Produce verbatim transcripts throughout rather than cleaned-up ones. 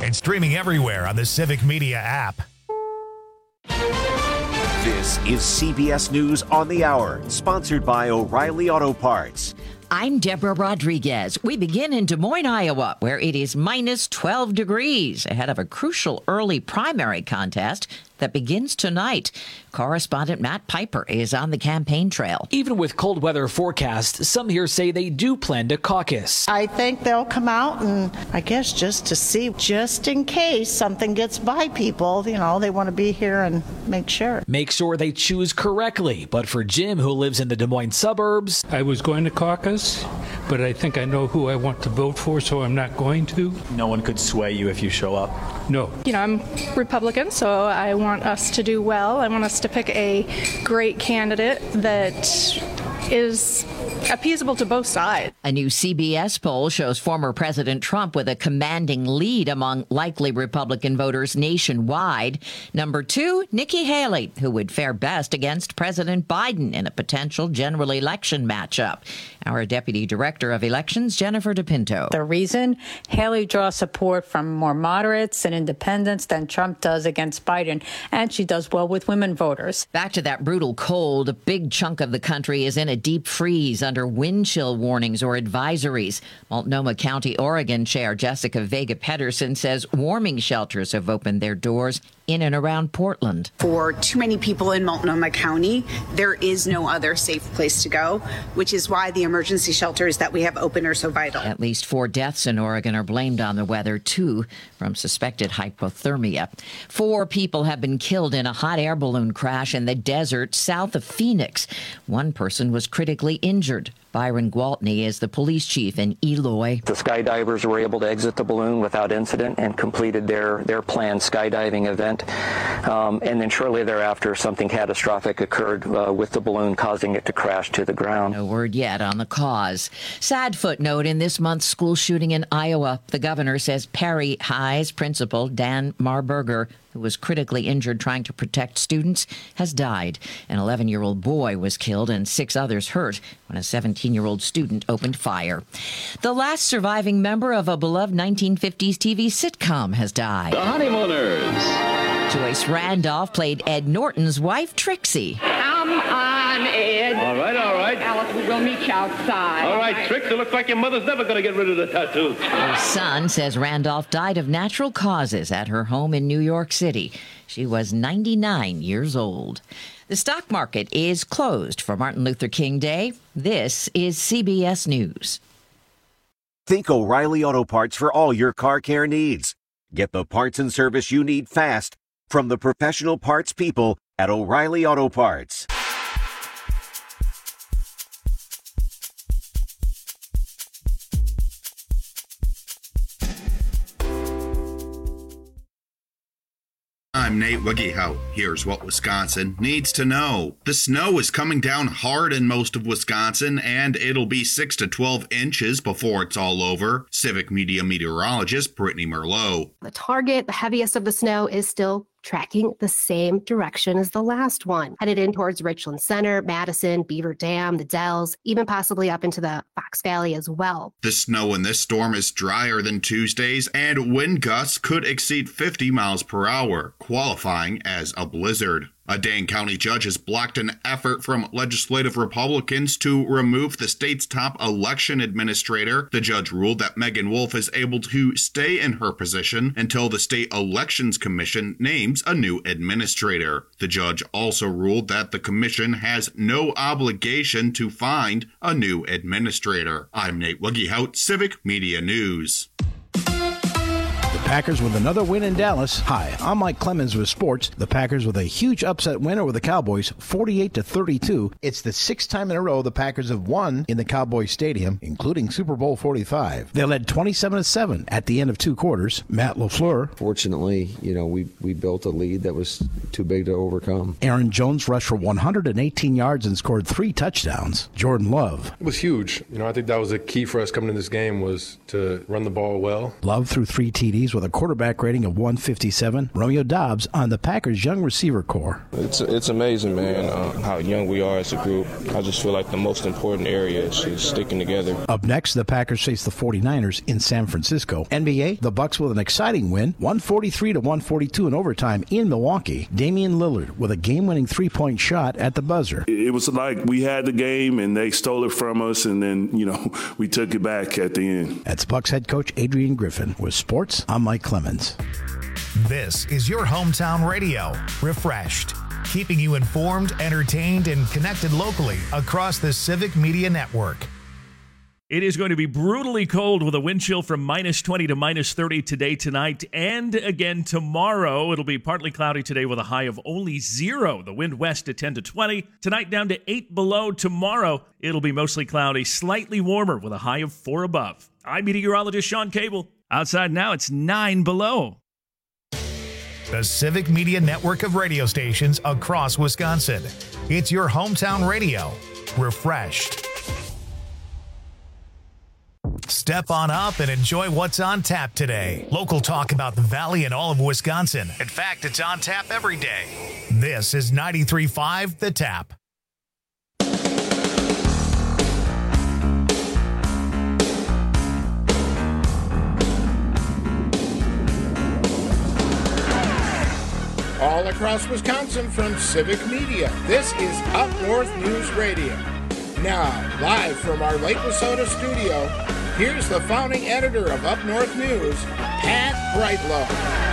and streaming everywhere on the Civic Media app. This is C B S News on the Hour, sponsored by O'Reilly Auto Parts. I'm Deborah Rodriguez. We begin in Des Moines, Iowa, where it is minus twelve degrees ahead of a crucial early primary contest that begins tonight. Correspondent Matt Piper is on the campaign trail. Even with cold weather forecasts, some here say they do plan to caucus. I think they'll come out and I guess just to see, just in case something gets by people, you know, they want to be here and make sure. Make sure they choose correctly. But for Jim, who lives in the Des Moines suburbs, I was going to caucus, but I think I know who I want to vote for, so I'm not going to. No one could sway you if you show up? No. You know, I'm Republican, so I want us to do well. I want us to pick a great candidate that is appeasable to both sides. A new C B S poll shows former President Trump with a commanding lead among likely Republican voters nationwide. Number two, Nikki Haley, who would fare best against President Biden in a potential general election matchup. Our Deputy Director of Elections, Jennifer DePinto. The reason? Haley draws support from more moderates and independents than Trump does against Biden, and she does well with women voters. Back to that brutal cold. A big chunk of the country is in a deep freeze under wind chill warnings or advisories. Multnomah County, Oregon Chair Jessica Vega Pedersen says warming shelters have opened their doors in and around Portland. For too many people in Multnomah County, there is no other safe place to go, which is why the emergency shelters that we have open are so vital. At least four deaths in Oregon are blamed on the weather, two from suspected hypothermia. Four people have been killed in a hot air balloon crash in the desert south of Phoenix. One person was critically injured. Byron Gwaltney is the police chief in Eloy. The skydivers were able to exit the balloon without incident and completed their, their planned skydiving event. Um, and then shortly thereafter, something catastrophic occurred uh, with the balloon, causing it to crash to the ground. No word yet on the cause. Sad footnote in this month's school shooting in Iowa. The governor says Perry High's principal, Dan Marburger, who was critically injured trying to protect students, has died. An eleven-year-old boy was killed and six others hurt when a seventeen-year-old student opened fire. The last surviving member of a beloved nineteen fifties T V sitcom has died. The Honeymooners. Joyce Randolph played Ed Norton's wife, Trixie. Come on, Ed. All right, all right. Alice, we will meet you outside. All right, Trix, it looks like your mother's never going to get rid of the tattoo. Her son says Randolph died of natural causes at her home in New York City. She was ninety-nine years old. The stock market is closed for Martin Luther King Day. This is C B S News. Think O'Reilly Auto Parts for all your car care needs. Get the parts and service you need fast from the professional parts people at O'Reilly Auto Parts. I'm Nate Wiggyhout. Here's what Wisconsin needs to know. The snow is coming down hard in most of Wisconsin, and it'll be six to twelve inches before it's all over. Civic Media meteorologist Brittany Merlot. The target, the heaviest of the snow, is still tracking the same direction as the last one, headed in towards Richland Center, Madison, Beaver Dam, the Dells, even possibly up into the Fox Valley as well. The snow in this storm is drier than Tuesday's, and wind gusts could exceed fifty miles per hour, qualifying as a blizzard. A Dane County judge has blocked an effort from legislative Republicans to remove the state's top election administrator. The judge ruled that Megan Wolf is able to stay in her position until the State Elections Commission names a new administrator. The judge also ruled that the commission has no obligation to find a new administrator. I'm Nate Wiggyhout, Civic Media News. Packers with another win in Dallas. Hi, I'm Mike Clemens with sports. The Packers with a huge upset win over the Cowboys, forty-eight to thirty-two. It's the sixth time in a row the Packers have won in the Cowboys Stadium, including Super Bowl forty-five. They led twenty-seven to seven at the end of two quarters. Matt LaFleur. Fortunately, you know, we we built a lead that was too big to overcome. Aaron Jones rushed for one hundred eighteen yards and scored three touchdowns. Jordan Love. It was huge. You know, I think that was a key for us coming in this game was to run the ball well. Love threw three T Ds with a quarterback rating of one fifty-seven. Romeo Dobbs on the Packers' young receiver core. It's it's amazing, man, uh, how young we are as a group. I just feel like the most important area is just sticking together. Up next, the Packers face the forty-niners in San Francisco. N B A, the Bucks with an exciting win, one forty-three to one forty-two in overtime in Milwaukee. Damian Lillard with a game-winning three-point shot at the buzzer. It was like we had the game and they stole it from us, and then, you know, we took it back at the end. That's Bucks head coach Adrian Griffin. With sports, I'm Mike Clemens. This is your hometown radio, Refreshed, keeping you informed, entertained, and connected locally across the Civic Media Network. It is going to be brutally cold with a wind chill from minus twenty to minus thirty today, tonight, and again tomorrow. It'll be partly cloudy today with a high of only zero. The wind west at ten to twenty. Tonight down to eight below. Tomorrow it'll be mostly cloudy, slightly warmer with a high of four above. I'm meteorologist Sean Cable. Outside now it's nine below. The Civic Media Network of radio stations across Wisconsin. It's your hometown radio, Refreshed. Step on up and enjoy what's on tap today. Local talk about the Valley and all of Wisconsin. In fact, it's on tap every day. This is ninety-three point five The Tap. All across Wisconsin from Civic Media, this is Up North News Radio. Now, live from our Lake Wissota studio, here's the founding editor of Up North News, Pat Brightlow.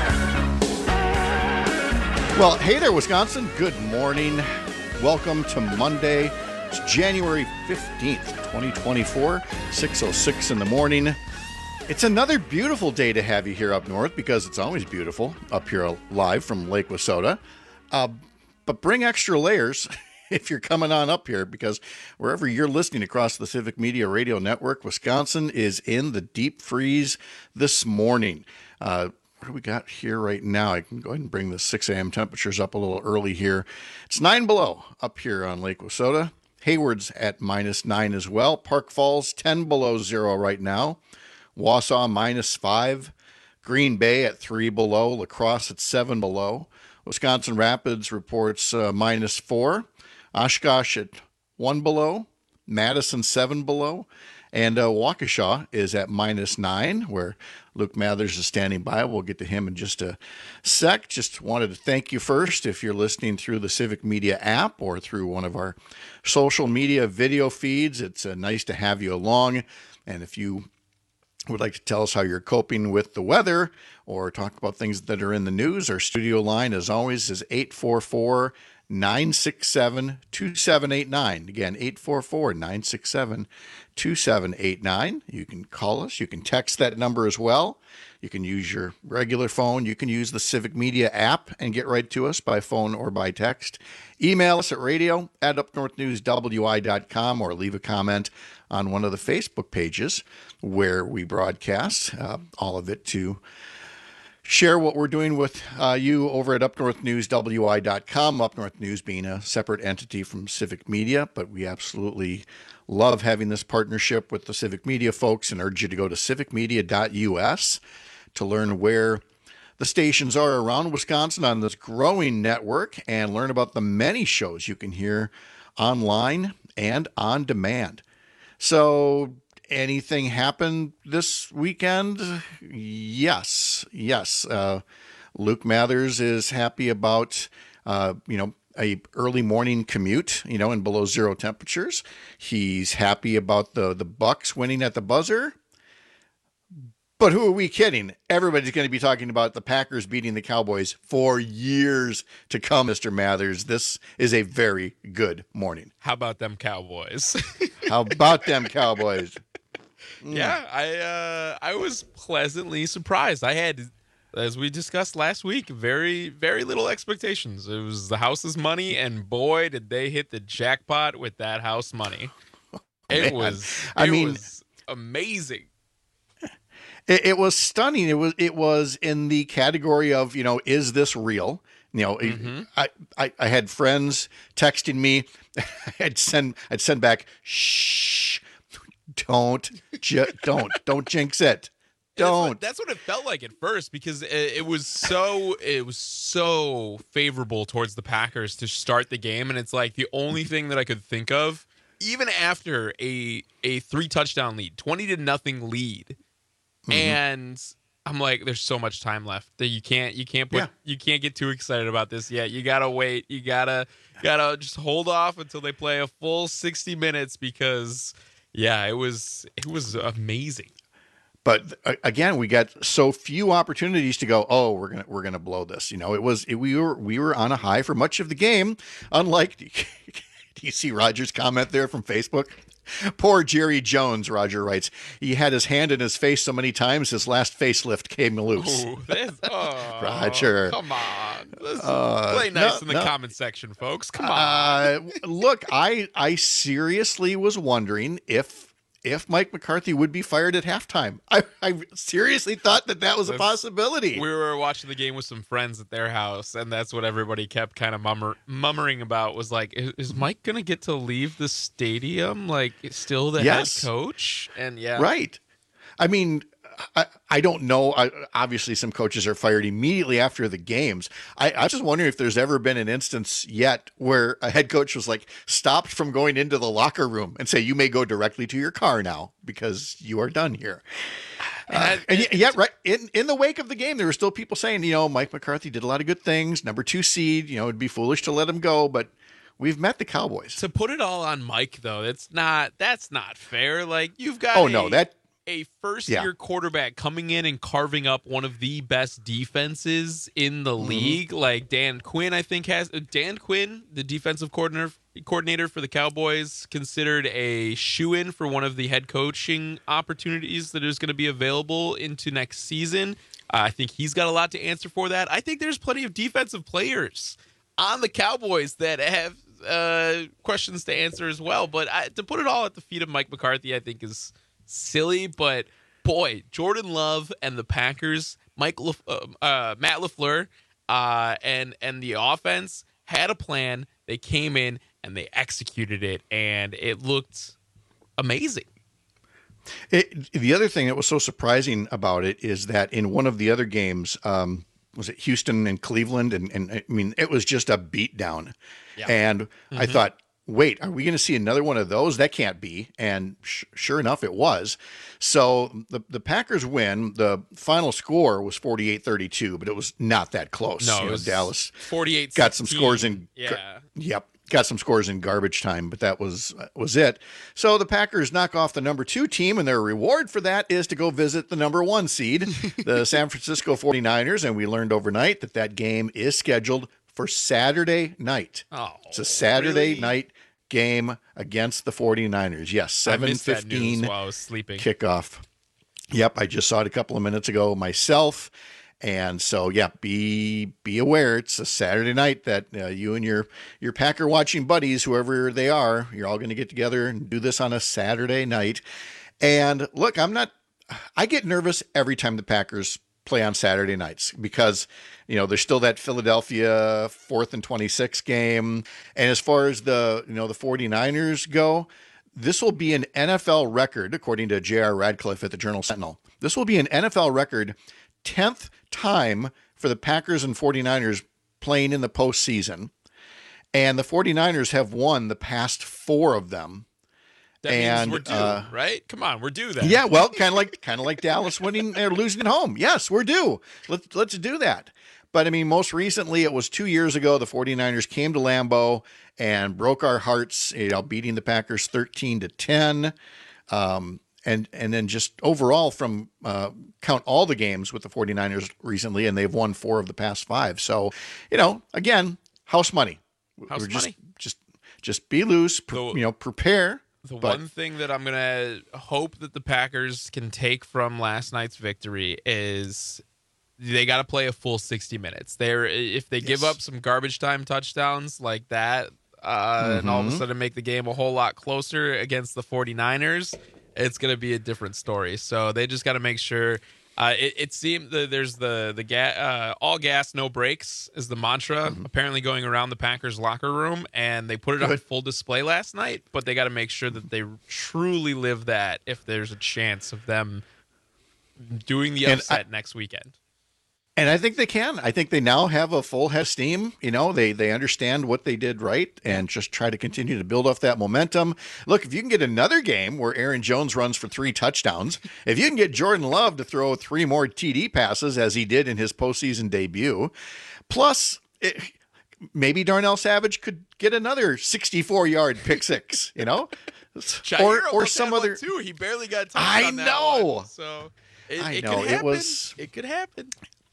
Well, hey there, Wisconsin. Good morning. Welcome to Monday. It's January fifteenth, twenty twenty-four, six oh six in the morning. It's another beautiful day to have you here up north, because it's always beautiful up here live from Lake Wissota. Uh, but bring extra layers if you're coming on up here, because wherever you're listening across the Civic Media Radio Network, Wisconsin is in the deep freeze this morning. Uh, what do we got here right now? I can go ahead and bring the six a.m. temperatures up a little early here. It's nine below up here on Lake Wissota. Hayward's at minus nine as well. Park Falls, ten below zero right now. Wausau, minus five. Green Bay at three below. La Crosse at seven below. Wisconsin Rapids reports uh, minus four. Oshkosh at one below. Madison, seven below. And uh, Waukesha is at minus nine, where Luke Mathers is standing by. We'll get to him in just a sec. Just wanted to thank you first if you're listening through the Civic Media app or through one of our social media video feeds. It's uh, nice to have you along. And if you would like to tell us how you're coping with the weather or talk about things that are in the news, our studio line, as always, is eight four four, nine six seven, two seven eight nine. Again, eight four four, nine six seven, two seven eight nine. You can call us. You can text that number as well. You can use your regular phone. You can use the Civic Media app and get right to us by phone or by text. Email us at radio at up north news w i dot com or leave a comment on one of the Facebook pages where we broadcast, uh, all of it to share what we're doing with uh, you over at up north news w i dot com. Up North News being a separate entity from Civic Media, but we absolutely love having this partnership with the Civic Media folks and urge you to go to civic media dot u s to learn where the stations are around Wisconsin on this growing network and learn about the many shows you can hear online and on demand. So, anything happened this weekend? Yes, yes. Uh, Luke Mathers is happy about, uh, you know, a early morning commute, you know, in below zero temperatures. He's happy about the, the Bucks winning at the buzzer. But who are we kidding? Everybody's going to be talking about the Packers beating the Cowboys for years to come, Mister Mathers. This is a very good morning. How about them Cowboys? How about them Cowboys? Yeah, I uh, I was pleasantly surprised. I had, as we discussed last week, very, very little expectations. It was the house's money, and boy, did they hit the jackpot with that house money. It Man. was, it I mean, was amazing. It, it was stunning. It was it was in the category of, you know, is this real? You know, mm-hmm. I, I I had friends texting me. I'd send I'd send back, shh, don't ju- don't don't jinx it, Don't. That's what, that's what it felt like at first, because it, it was so it was so favorable towards the Packers to start the game, and it's like the only thing that I could think of, even after a a three touchdown lead, twenty to nothing lead, mm-hmm. and I'm like, there's so much time left that you can't you can't put yeah. you can't get too excited about this yet. You gotta wait. You gotta gotta just hold off until they play a full sixty minutes, because yeah, it was it was amazing. But again, we got so few opportunities to go, oh, we're gonna we're gonna blow this. You know, it was it, we were we were on a high for much of the game. Unlike, do you see Roger's comment there from Facebook? Poor Jerry Jones, Roger writes. He had his hand in his face so many times his last facelift came loose. Ooh, this, oh, Roger, come on, Let's uh, play nice no, in the no. comment section, folks. Come on. Uh, look, I I seriously was wondering if. If Mike McCarthy would be fired at halftime. I, I seriously thought that that was a possibility. We were watching the game with some friends at their house, and that's what everybody kept kind of mummer, mummering about, was like, is, is Mike going to get to leave the stadium, like, still the yes. head coach? And yeah. Right. I mean, I, I don't know. I, obviously, some coaches are fired immediately after the games. I, I just wonder if there's ever been an instance yet where a head coach was like stopped from going into the locker room and say, you may go directly to your car now because you are done here. Uh, and yet, yeah, right. In, in the wake of the game, there were still people saying, you know, Mike McCarthy did a lot of good things. Number two seed, you know, it'd be foolish to let him go, but we've met the Cowboys. To put it all on Mike, though, that's not, that's not fair. Like, you've got Oh, a, no, that. a first-year yeah. quarterback coming in and carving up one of the best defenses in the mm-hmm. league. Like Dan Quinn, I think has Dan Quinn, the defensive coordinator coordinator for the Cowboys, considered a shoo-in for one of the head coaching opportunities that is going to be available into next season. Uh, I think he's got a lot to answer for that. I think there's plenty of defensive players on the Cowboys that have uh, questions to answer as well. But I, to put it all at the feet of Mike McCarthy, I think is silly. But boy, Jordan Love and the Packers, Mike Le, uh, uh, Matt LaFleur, uh, and and the offense had a plan. They came in and they executed it, and it looked amazing. It, the other thing that was so surprising about it is that in one of the other games, um, was it Houston and Cleveland? And, and I mean, it was just a beatdown. Yeah. And mm-hmm. I thought, wait, are we going to see another one of those? That can't be. And sh- sure enough, it was. So the, the Packers win. The final score was forty-eight thirty-two, but it was not that close. No, you it know, was Dallas forty-eight got some scores in. Yeah. Yep. Got some scores in garbage time, but that was was it. So the Packers knock off the number two team, and their reward for that is to go visit the number one seed, the San Francisco forty-niners, and we learned overnight that that game is scheduled for Saturday night. Oh, it's a Saturday really? night game against the forty-niners. Yes, seven fifteen while I was sleeping. Kickoff. Yep, I just saw it a couple of minutes ago myself. And so, yeah, be be aware. It's a Saturday night that uh, you and your your Packer watching buddies, whoever they are, you're all going to get together and do this on a Saturday night. And look, I'm not. I get nervous every time the Packers play on Saturday nights because, you know, there's still that Philadelphia fourth and twenty-six game. And as far as the, you know, the forty-niners go, this will be an N F L record, according to J R Radcliffe at the Journal Sentinel. This will be an N F L record, tenth time for the Packers and forty-niners playing in the postseason. And the forty-niners have won the past four of them. That and, means we're due, uh, right? Come on, we're due then. Yeah, well, kind of like kind of like Dallas winning or losing at home. Yes, we're due. Let's let's do that. But I mean, most recently, it was two years ago. The forty-niners came to Lambeau and broke our hearts, you know, beating the Packers thirteen to ten. Um, And and then just overall from uh, count all the games with the forty-niners recently, and they've won four of the past five. So, you know, again, house money. House We're just, money. Just just be loose, pre- The- you know, prepare. The but, one thing that I'm going to hope that the Packers can take from last night's victory is they got to play a full sixty minutes. They're if they yes. give up some garbage time touchdowns like that uh, mm-hmm. and all of a sudden make the game a whole lot closer against the forty-niners, it's going to be a different story. So they just got to make sure. Uh, it, it seemed that there's the the ga- uh, all gas, no brakes is the mantra mm-hmm. apparently going around the Packers locker room, and they put it Good. on full display last night. But they got to make sure that they truly live that if there's a chance of them doing the And upset I- next weekend. And I think they can. I think they now have a full head of steam. You know, they they understand what they did right and just try to continue to build off that momentum. Look, if you can get another game where Aaron Jones runs for three touchdowns, if you can get Jordan Love to throw three more T D passes as he did in his postseason debut, plus it, maybe Darnell Savage could get another sixty-four yard pick six, you know, Jair or or almost some had one other. too. He barely got touched I on that know. one, so it, I it know could it happen. was. It could happen.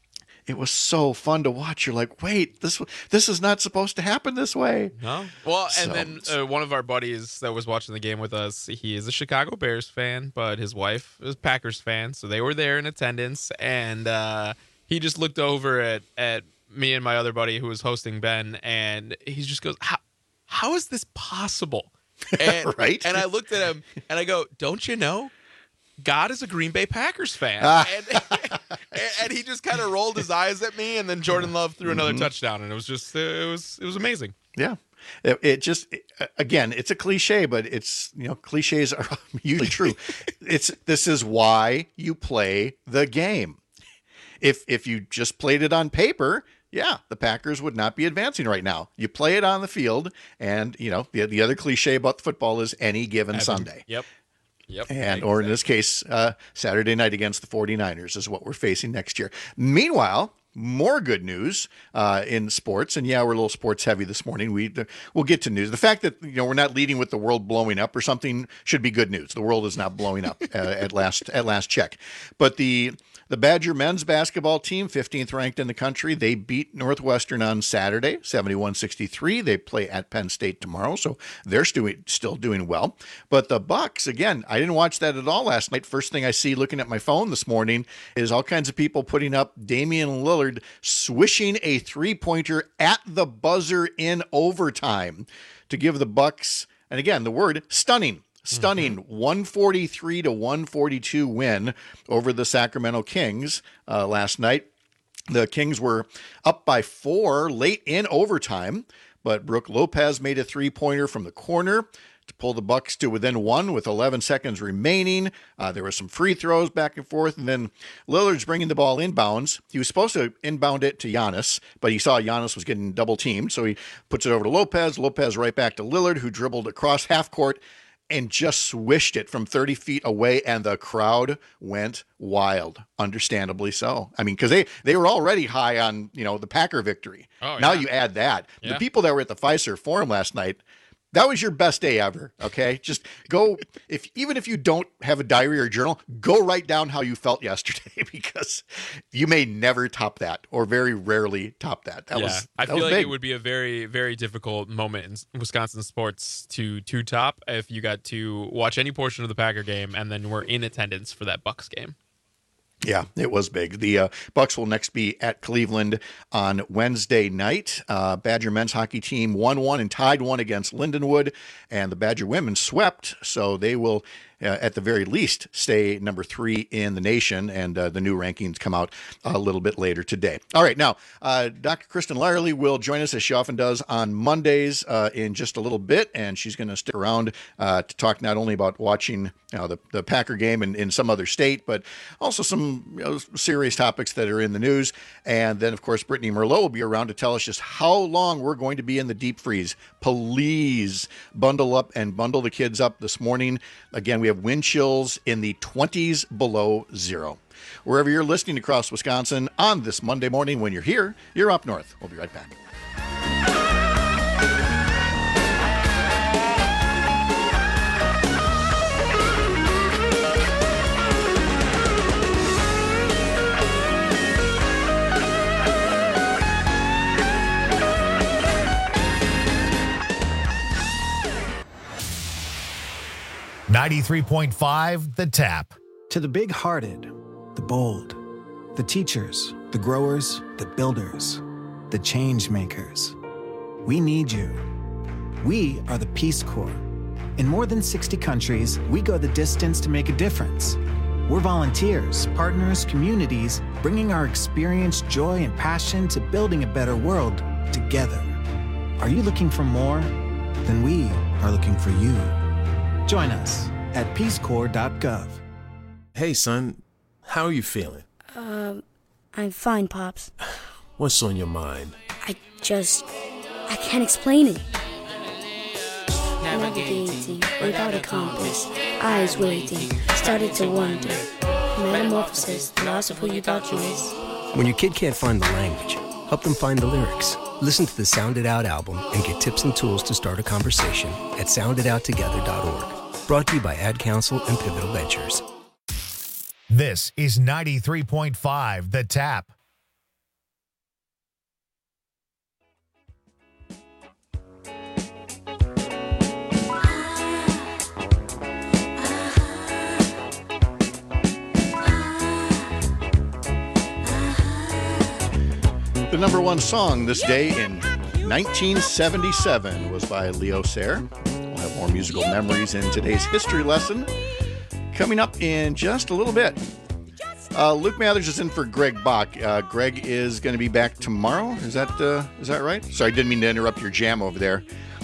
It was so fun to watch. You're like, wait, this this is not supposed to happen this way. No. Well, and So- then uh, one of our buddies that was watching the game with us, he is a Chicago Bears fan, but his wife is a Packers fan, so they were there in attendance, and uh, he just looked over at, at me and my other buddy who was hosting Ben, and he just goes, how, how is this possible? And, Right? And I looked at him, and I go, don't you know? God is a Green Bay Packers fan. Ah. and, and, and he just kind of rolled his eyes at me, and then Jordan Love threw another Mhm. touchdown, and it was just, it was, it was amazing. Yeah. It, it just, again, it's a cliche, but it's, you know, cliches are usually true. It's, this is why you play the game. If, if you just played it on paper, yeah, the Packers would not be advancing right now. You play it on the field, and, you know, the, the other cliche about football is any given Evan. Sunday. Yep. Yep. And or in this case, uh, Saturday night against the 49ers is what we're facing next year. Meanwhile, more good news uh, in sports, and yeah, we're a little sports heavy this morning. We we'll get to news. The fact that you know we're not leading with the world blowing up or something should be good news. The world is not blowing up uh, at last at last check. But the the Badger men's basketball team, fifteenth ranked in the country, they beat Northwestern on Saturday, seventy-one sixty-three. They play at Penn State tomorrow, so they're still still doing well. But the Bucks, again, I didn't watch that at all last night. First thing I see looking at my phone this morning is all kinds of people putting up Damian Lillard swishing a three-pointer at the buzzer in overtime to give the Bucks, and again, the word stunning. Stunning one forty-three to one forty-two win over the Sacramento Kings uh, last night. The Kings were up by four late in overtime, but Brook Lopez made a three-pointer from the corner to pull the Bucks to within one with eleven seconds remaining. Uh, there were some free throws back and forth, and then Lillard's bringing the ball inbounds. He was supposed to inbound it to Giannis, but he saw Giannis was getting double-teamed, so he puts it over to Lopez. Lopez right back to Lillard, who dribbled across half court and just swished it from thirty feet away, and the crowd went wild, understandably so. I mean, because they, they were already high on, you know, the Packer victory. Oh, now yeah. you add that. Yeah. The people that were at the Fiserv Forum last night, that was your best day ever, okay? Just go, if even if you don't have a diary or journal, go write down how you felt yesterday, because you may never top that, or very rarely top that. That yeah, was I that feel was like big. it would be a very, very difficult moment in Wisconsin sports to to top if you got to watch any portion of the Packer game and then were in attendance for that Bucks game. Yeah, it was big. The uh, Bucks will next be at Cleveland on Wednesday night. Uh, Badger men's hockey team won one and tied one against Lindenwood, and the Badger women swept, so they will, uh, at the very least, stay number three in the nation, and uh, the new rankings come out a little bit later today. All right, now, uh, Doctor Kristen Lyerly will join us, as she often does, on Mondays uh, in just a little bit, and she's going to stick around uh, to talk not only about watching you know, the, the Packer game in, in some other state, but also some you know, serious topics that are in the news. And then, of course, Brittany Merlot will be around to tell us just how long we're going to be in the deep freeze. Please bundle up and bundle the kids up this morning. Again, we have wind chills in the twenties below zero. Wherever you're listening across Wisconsin on this Monday morning, when you're here, you're up north. We'll be right back. ninety-three point five The Tap. To the big-hearted, the bold, the teachers, the growers, the builders, the change makers. We need you. We are the Peace Corps. In more than sixty countries, we go the distance to make a difference. We're volunteers, partners, communities, bringing our experience, joy, and passion to building a better world together. Are you looking for more? Then we are looking for you. Join us at peace corps dot gov. Hey, son, How are you feeling? Um, I'm fine, Pops. What's on your mind? I just... I can't explain it. Navigating without a compass, eyes waiting, started to wonder. Metamorphosis, the loss of who you thought you was. When your kid can't find the language, help them find the lyrics. Listen to the Sound It Out album and get tips and tools to start a conversation at sound it out together dot org. Brought to you by Ad Council and Pivotal Ventures. This is ninety-three point five The Tap. The number one song this day in nineteen seventy-seven was by Leo Sayer. We'll have more musical memories in today's history lesson coming up in just a little bit. Uh, Luke Mathers is in for Greg Bach. Uh, Greg is going to be back tomorrow. Is that uh, is that right? Sorry, I didn't mean to interrupt your jam over there.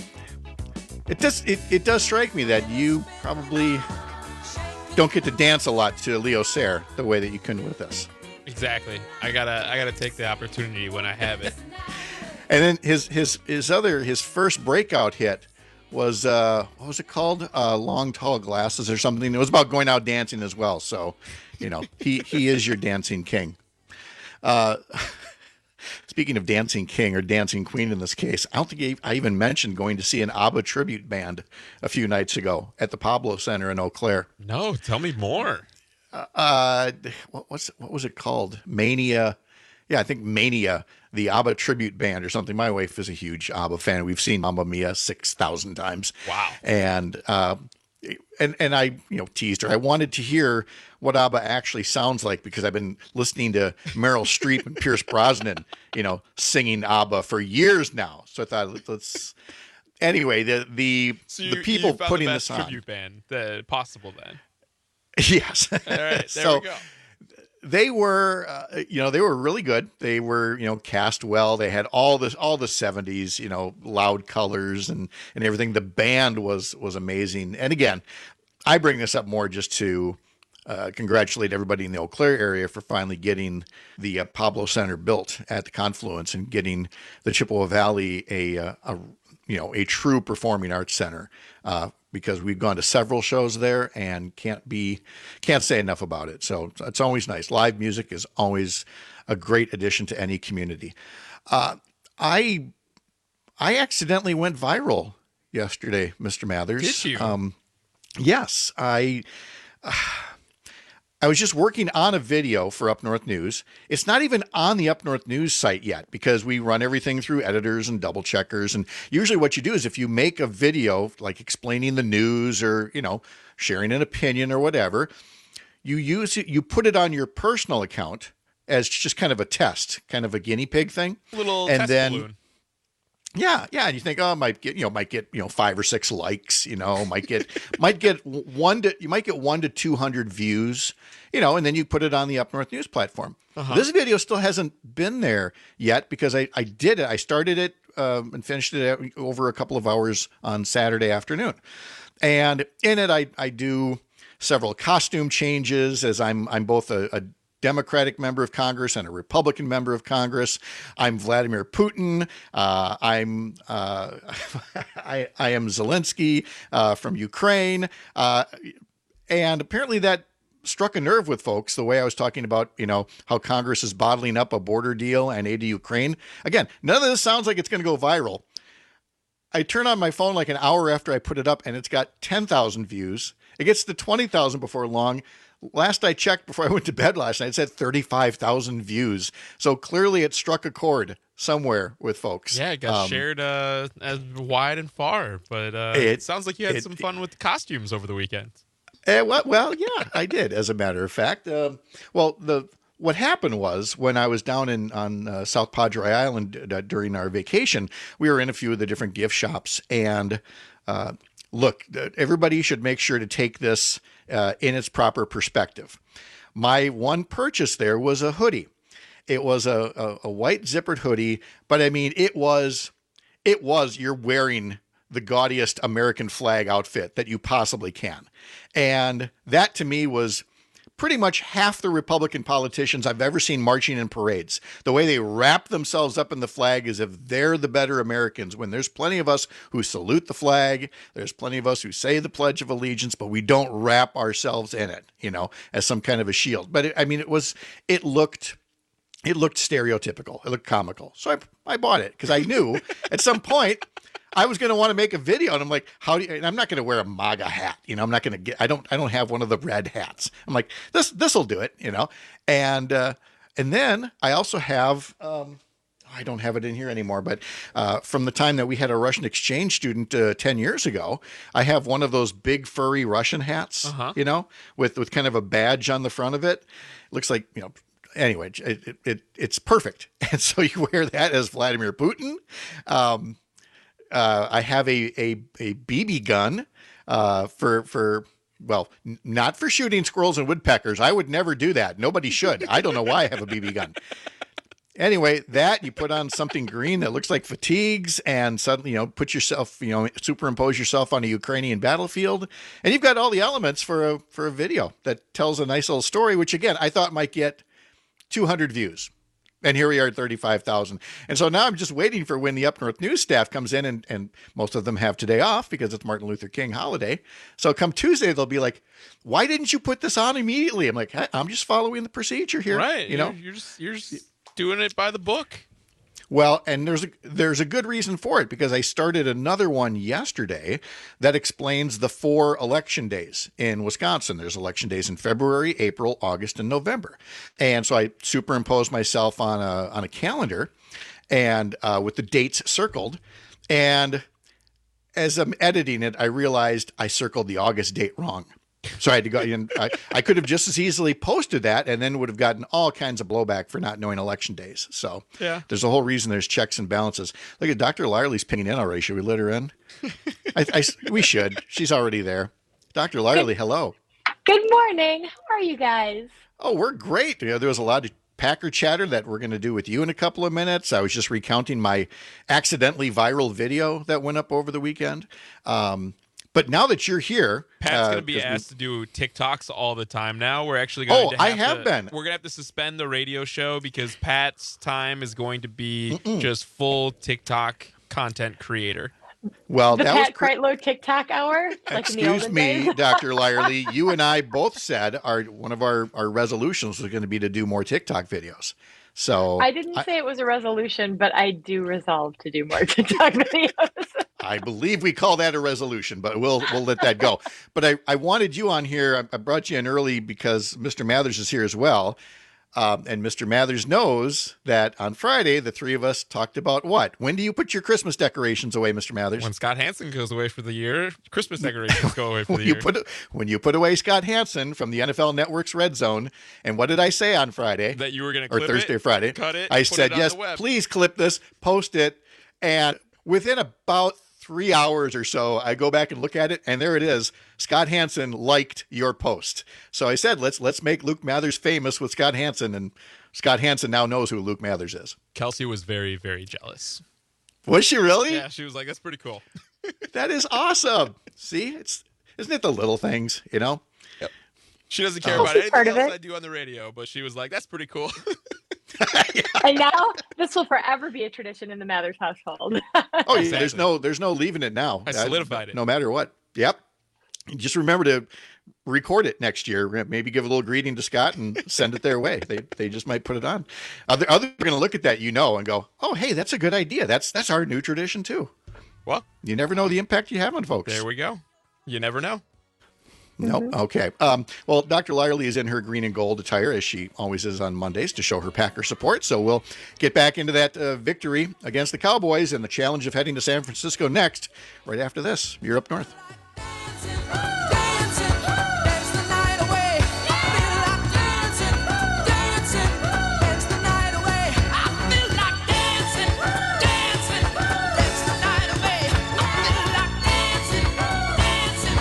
It does it, it does strike me that you probably don't get to dance a lot to Leo Sayer the way that you can with us. Exactly. I gotta I gotta take the opportunity when I have it. And then his his his other his first breakout hit was uh, what was it called? Uh, Long Tall Glasses or something. It was about going out dancing as well. So, you know, he he is your dancing king. Uh, speaking of dancing king or dancing queen in this case, I don't think I even mentioned going to see an ABBA tribute band a few nights ago at the Pablo Center in Eau Claire. No, tell me more. Uh, what what's what was it called? Mania, yeah, I think Mania, the ABBA tribute band or something. My wife is a huge ABBA fan. We've seen Mamma Mia six thousand times. Wow! And uh, and and I you know teased her. I wanted to hear what ABBA actually sounds like because I've been listening to Meryl Streep and Pierce Brosnan, you know, singing ABBA for years now. So I thought let's. Anyway, the the so you, the people you found putting the best this on. tribute band the possible then. Yes. All right, there so, we go. They were, uh, you know, they were really good. They were, you know, cast well. They had all this, all the seventies, you know, loud colors and, and everything. The band was, was amazing. And again, I bring this up more just to uh, congratulate everybody in the Eau Claire area for finally getting the uh, Pablo Center built at the Confluence and getting the Chippewa Valley a, a, a you know, a true performing arts center. Uh, because we've gone to several shows there and can't be, can't say enough about it. So it's always nice. Live music is always a great addition to any community. Uh, I, I accidentally went viral yesterday, Mister Mathers. Did you? Um, yes, I, uh, I was just working on a video for Up North News. It's not even on the Up North News site yet because we run everything through editors and double checkers. And usually what you do is if you make a video like explaining the news or, you know, sharing an opinion or whatever, you use it, you put it on your personal account as just kind of a test, kind of a guinea pig thing. Little and test then, balloon. Yeah, yeah, and you think, oh, might get, you know, might get, you know, five or six likes, you know, might get, might get one to, you might get one to two hundred views, you know, and then you put it on the Up North News platform. Uh-huh. This video still hasn't been there yet because I, I did it, I started it um, and finished it over a couple of hours on Saturday afternoon, and in it I I do several costume changes as I'm I'm both a, a Democratic member of Congress and a Republican member of Congress. I'm Vladimir Putin. Uh, I'm uh, I, I am Zelensky uh, from Ukraine, uh, and apparently that struck a nerve with folks. The way I was talking about, you know, how Congress is bottling up a border deal and aid to Ukraine. Again, none of this sounds like it's going to go viral. I turn on my phone like an hour after I put it up, and it's got ten thousand views. It gets to twenty thousand before long. Last I checked before I went to bed last night, it said thirty-five thousand views. So clearly it struck a chord somewhere with folks. Yeah, it got um, shared uh, as wide and far. But uh, it, it sounds like you had it, some fun with costumes over the weekend. Uh, well, well, yeah, I did, as a matter of fact. Um, well, the what happened was when I was down in on uh, South Padre Island uh, during our vacation, we were in a few of the different gift shops. And uh, look, everybody should make sure to take this Uh, in its proper perspective. My one purchase there was a hoodie. It was a, a, a white zippered hoodie, but I mean, it was, it was, you're wearing the gaudiest American flag outfit that you possibly can. And that to me was pretty much half the Republican politicians I've ever seen marching in parades. The way they wrap themselves up in the flag is if they're the better Americans, when there's plenty of us who salute the flag, there's plenty of us who say the Pledge of Allegiance, but we don't wrap ourselves in it, you know, as some kind of a shield. But it, I mean, it was, it looked, it looked stereotypical. It looked comical. So I, I bought it because I knew at some point I was going to want to make a video, and I'm like, how do you, and I'm not going to wear a MAGA hat. You know, I'm not going to get, I don't, I don't have one of the red hats. I'm like, this, this'll do it, you know? And, uh, and then I also have, um, I don't have it in here anymore, but, uh, from the time that we had a Russian exchange student, uh, ten years ago, I have one of those big furry Russian hats, uh-huh. you know, with, with kind of a badge on the front of it. It looks like, you know, anyway, it, it, it it's perfect. And so you wear that as Vladimir Putin. Um, Uh, I have a, a, a B B gun uh, for, for well, n- not for shooting squirrels and woodpeckers. I would never do that. Nobody should. I don't know why I have a B B gun. Anyway, that you put on something green that looks like fatigues and suddenly, you know, put yourself, you know, superimpose yourself on a Ukrainian battlefield. And you've got all the elements for a, for a video that tells a nice little story, which again, I thought might get two hundred views. And here we are at thirty-five thousand. And so now I'm just waiting for when the Up North News staff comes in, and, and most of them have today off because it's Martin Luther King holiday. So come Tuesday, they'll be like, why didn't you put this on immediately? I'm like, hey, I'm just following the procedure here. Right. You know, you're, you're just, you're just doing it by the book. Well, and there's a, there's a good reason for it, because I started another one yesterday that explains the four election days in Wisconsin. There's election days in February, April, August, and November. And so I superimposed myself on a, on a calendar and uh, with the dates circled. And as I'm editing it, I realized I circled the August date wrong. So I had to go in. I, I could have just as easily posted that and then would have gotten all kinds of blowback for not knowing election days. So yeah, there's a whole reason there's checks and balances. Look at Doctor Lyerly's pinging in already. Should we let her in? I, I, we should. She's already there. Doctor Lyerly, hello. Good morning. How are you guys? Oh, we're great. You know, there was a lot of Packer chatter that we're going to do with you in a couple of minutes. I was just recounting my accidentally viral video that went up over the weekend. Um, But now that you're here, Pat's uh, going to be asked we, to do TikToks all the time now. We're actually going oh, to have I have to, been. We're going to have to suspend the radio show because Pat's time is going to be Mm-mm. just full TikTok content creator. Well, the that Pat was pre- Kreitler TikTok hour. Like in the Excuse olden me, days? Doctor Lyerly. You and I both said our one of our, our resolutions was going to be to do more TikTok videos. So I didn't say it was a resolution, but I do resolve to do more TikTok videos. I believe we call that a resolution, but we'll we'll let that go. But I, I wanted you on here. I, I brought you in early because Mister Mathers is here as well. Um, and Mister Mathers knows that on Friday, the three of us talked about what? When do you put your Christmas decorations away, Mister Mathers? When Scott Hansen goes away for the year, Christmas decorations go away for the when year. You put, when you put away Scott Hansen from the N F L Network's Red Zone, and what did I say on Friday? That you were going to or clip Thursday it, or Friday? cut it, I put said, it on yes, the web. please clip this, post it. And within about three hours or so, I go back and look at it, and there it is. Scott Hansen liked your post. So I said, let's let's make Luke Mathers famous with Scott Hansen, and Scott Hansen now knows who Luke Mathers is. Kelsey was very, very jealous. Was she really? Yeah, she was like, that's pretty cool. That is awesome. See, it's isn't it the little things, you know? Yep. She doesn't care Oh, about she's anything part of else it. I do on the radio, but she was like, that's pretty cool. And now this will forever be a tradition in the Mathers household. Oh, yeah, there's no there's no leaving it now. I solidified it. No matter what. Yep. Just remember to record it next year. Maybe give a little greeting to Scott and send it their way. They they just might put it on. Other others are going to look at that, you know, and go, "Oh, hey, that's a good idea. That's that's our new tradition too." Well, you never know the impact you have on folks. There we go. You never know. No. Nope. Okay. Um, well, Doctor Lyerly is in her green and gold attire, as she always is on Mondays, to show her Packer support. So we'll get back into that uh, victory against the Cowboys and the challenge of heading to San Francisco next, right after this. You're Up North.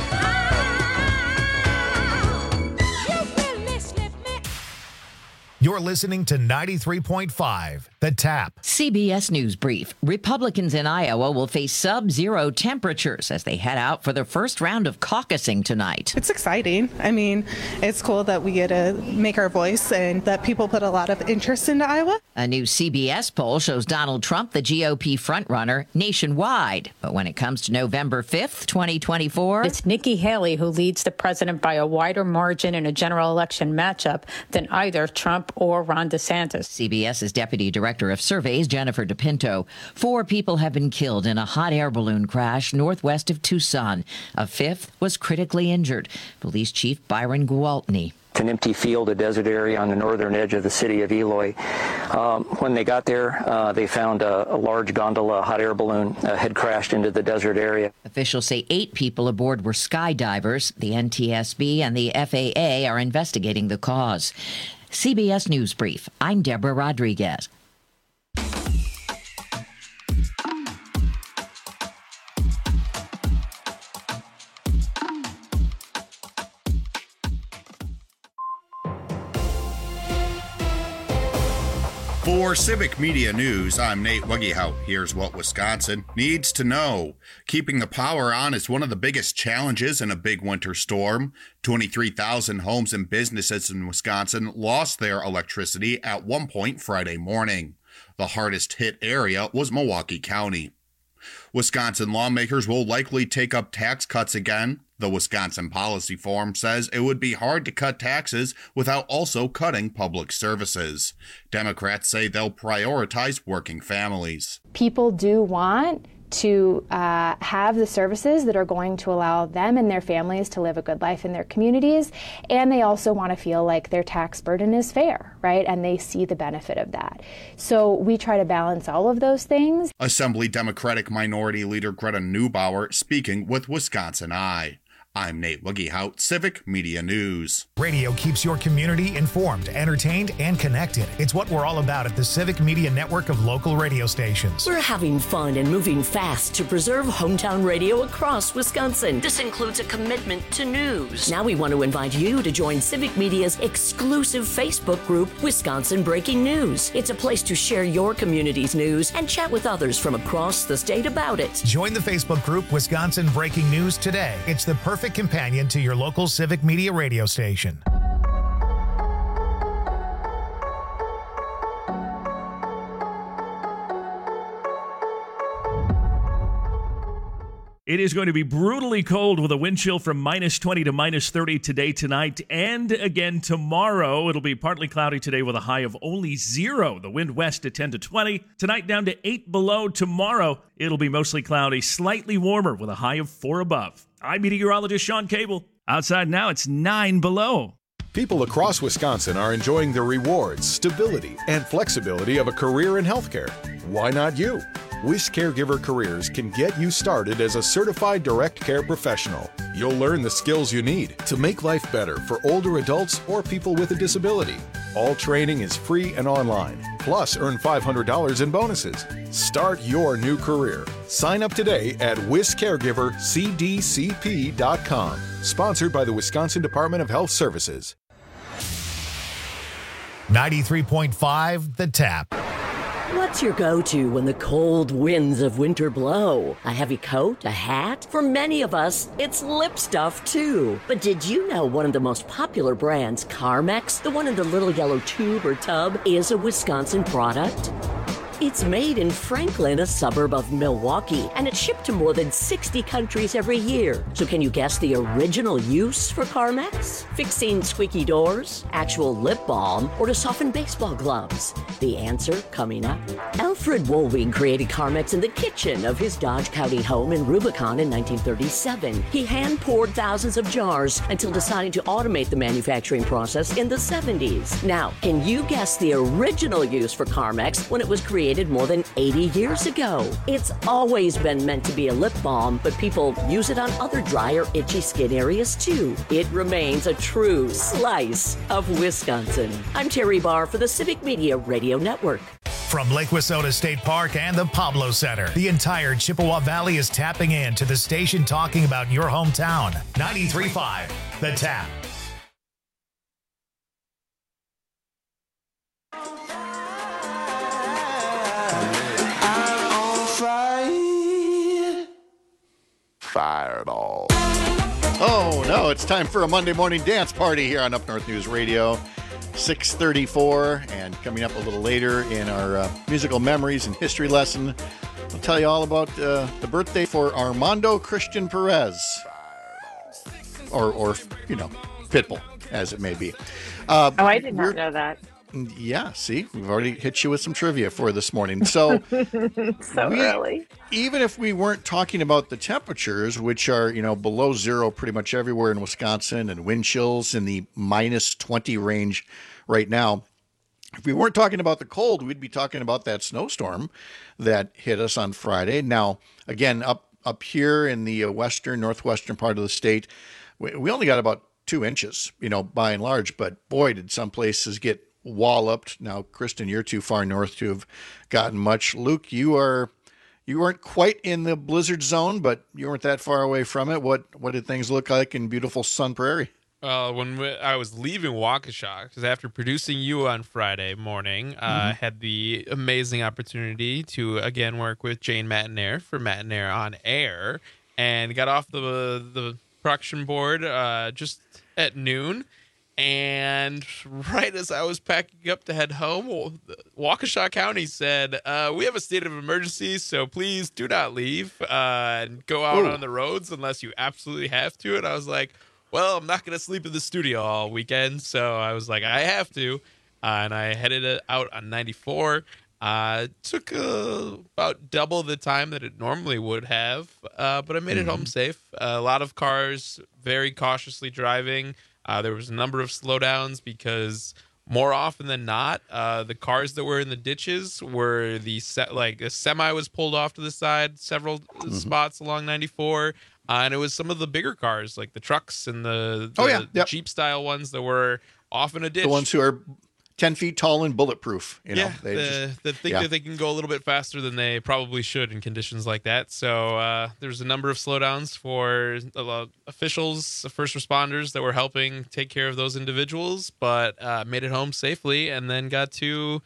You're You're listening to ninety-three point five, The Tap. C B S News Brief. Republicans in Iowa will face sub-zero temperatures as they head out for their first round of caucusing tonight. It's exciting. I mean, it's cool that we get to make our voice and that people put a lot of interest into Iowa. A new C B S poll shows Donald Trump the G O P frontrunner nationwide. But when it comes to November fifth, twenty twenty-four, it's Nikki Haley who leads the president by a wider margin in a general election matchup than either Trump or Ron DeSantis. CBS's Deputy Director of Surveys, Jennifer DePinto. Four people have been killed in a hot air balloon crash northwest of Tucson. A fifth was critically injured. Police Chief Byron Gwaltney. It's an empty field, a desert area on the northern edge of the city of Eloy. Um, when they got there, uh, they found a, a large gondola, a hot air balloon, uh, had crashed into the desert area. Officials say eight people aboard were skydivers. The N T S B and the F A A are investigating the cause. C B S News Brief. I'm Deborah Rodriguez. For Civic Media News, I'm Nate Wuggehout. Here's what Wisconsin needs to know. Keeping the power on is one of the biggest challenges in a big winter storm. twenty-three thousand homes and businesses in Wisconsin lost their electricity at one point Friday morning. The hardest hit area was Milwaukee County. Wisconsin lawmakers will likely take up tax cuts again. The Wisconsin Policy Forum says it would be hard to cut taxes without also cutting public services. Democrats say they'll prioritize working families. People do want to uh, have the services that are going to allow them and their families to live a good life in their communities, and they also want to feel like their tax burden is fair, right? And they see the benefit of that. So we try to balance all of those things. Assembly Democratic Minority Leader Greta Neubauer speaking with Wisconsin Eye. I'm Nate Wuggehout, Civic Media News. Radio keeps your community informed, entertained, and connected. It's what we're all about at the Civic Media network of local radio stations. We're having fun and moving fast to preserve hometown radio across Wisconsin. This includes a commitment to news. Now we want to invite you to join Civic Media's exclusive Facebook group, Wisconsin Breaking News. It's a place to share your community's news and chat with others from across the state about it. Join the Facebook group, Wisconsin Breaking News, today. It's the perfect companion to your local Civic Media radio station. It is going to be brutally cold with a wind chill from minus twenty to minus thirty today, tonight, and again tomorrow. It'll be partly cloudy today with a high of only zero. The wind west at ten to twenty. Tonight down to eight below. Tomorrow it'll be mostly cloudy, slightly warmer with a high of four above. I'm meteorologist Sean Cable. Outside now it's nine below. People across Wisconsin are enjoying the rewards, stability, and flexibility of a career in healthcare. Why not you? Wish Caregiver Careers can get you started as a certified direct care professional. You'll learn the skills you need to make life better for older adults or people with a disability. All training is free and online. Plus, earn five hundred dollars in bonuses. Start your new career. Sign up today at wis caregiver c d c p dot com. Sponsored by the Wisconsin Department of Health Services. ninety-three point five, The Tap. What's your go-to when the cold winds of winter blow? A heavy coat? A hat? For many of us, it's lip stuff too. But did you know one of the most popular brands, Carmex, the one in the little yellow tube or tub, is a Wisconsin product? It's made in Franklin, a suburb of Milwaukee, and it's shipped to more than sixty countries every year. So can you guess the original use for Carmex? Fixing squeaky doors, actual lip balm, or to soften baseball gloves? The answer coming up. Alfred Wohlwing created Carmex in the kitchen of his Dodge County home in Rubicon in nineteen thirty-seven. He hand-poured thousands of jars until deciding to automate the manufacturing process in the seventies. Now, can you guess the original use for Carmex when it was created more than eighty years ago? It's always been meant to be a lip balm, but people use it on other dry or itchy skin areas too. It remains a true slice of Wisconsin. I'm Terry Barr for the Civic Media Radio Network. From Lake Wissota State Park and the Pablo Center, the entire Chippewa Valley is tapping in to the station talking about your hometown. ninety-three point five, The Tap. go. It's time for a Monday morning dance party here on Up North News Radio. six thirty-four, and coming up a little later in our uh, musical memories and history lesson, I'll tell you all about uh, the birthday for Armando Christian Perez. Or, or you know, Pitbull, as it may be. Uh, oh, I did not know that. Yeah, see, we've already hit you with some trivia for this morning. So, so we, early. Even if we weren't talking about the temperatures, which are, you know, below zero pretty much everywhere in Wisconsin, and wind chills in the minus twenty range right now, if we weren't talking about the cold, we'd be talking about that snowstorm that hit us on Friday. Now, again, up up here in the western, northwestern part of the state, we, we only got about two inches, you know, by and large, but boy, did some places get walloped. Now, Kristen, you're too far north to have gotten much. Luke, you are you weren't quite in the blizzard zone, but you weren't that far away from it. What what did things look like in beautiful Sun Prairie? Uh, when we, I was leaving Waukesha, because after producing you on Friday morning, I uh, mm-hmm. had the amazing opportunity to again work with Jane Matinaire for Matinaire on Air, and got off the the production board uh, just at noon. And right as I was packing up to head home, Waukesha County said, uh, we have a state of emergency, so please do not leave uh, and go out Ooh. on the roads unless you absolutely have to. And I was like, well, I'm not going to sleep in the studio all weekend. So I was like, I have to. Uh, and I headed out on ninety-four. Uh, took uh, about double the time that it normally would have, uh, but I made mm-hmm. it home safe. Uh, a lot of cars very cautiously driving. Uh, there was a number of slowdowns because more often than not, uh, the cars that were in the ditches were the se- like a semi was pulled off to the side several mm-hmm. spots along ninety-four, uh, and it was some of the bigger cars like the trucks and the, the, oh, yeah. the yep. Jeep style ones that were off in a ditch. The ones who are ten feet tall and bulletproof. You know, yeah, they the, just, the think yeah. that they can go a little bit faster than they probably should in conditions like that. So uh, there's a number of slowdowns for uh, officials, first responders that were helping take care of those individuals, but uh, made it home safely and then got to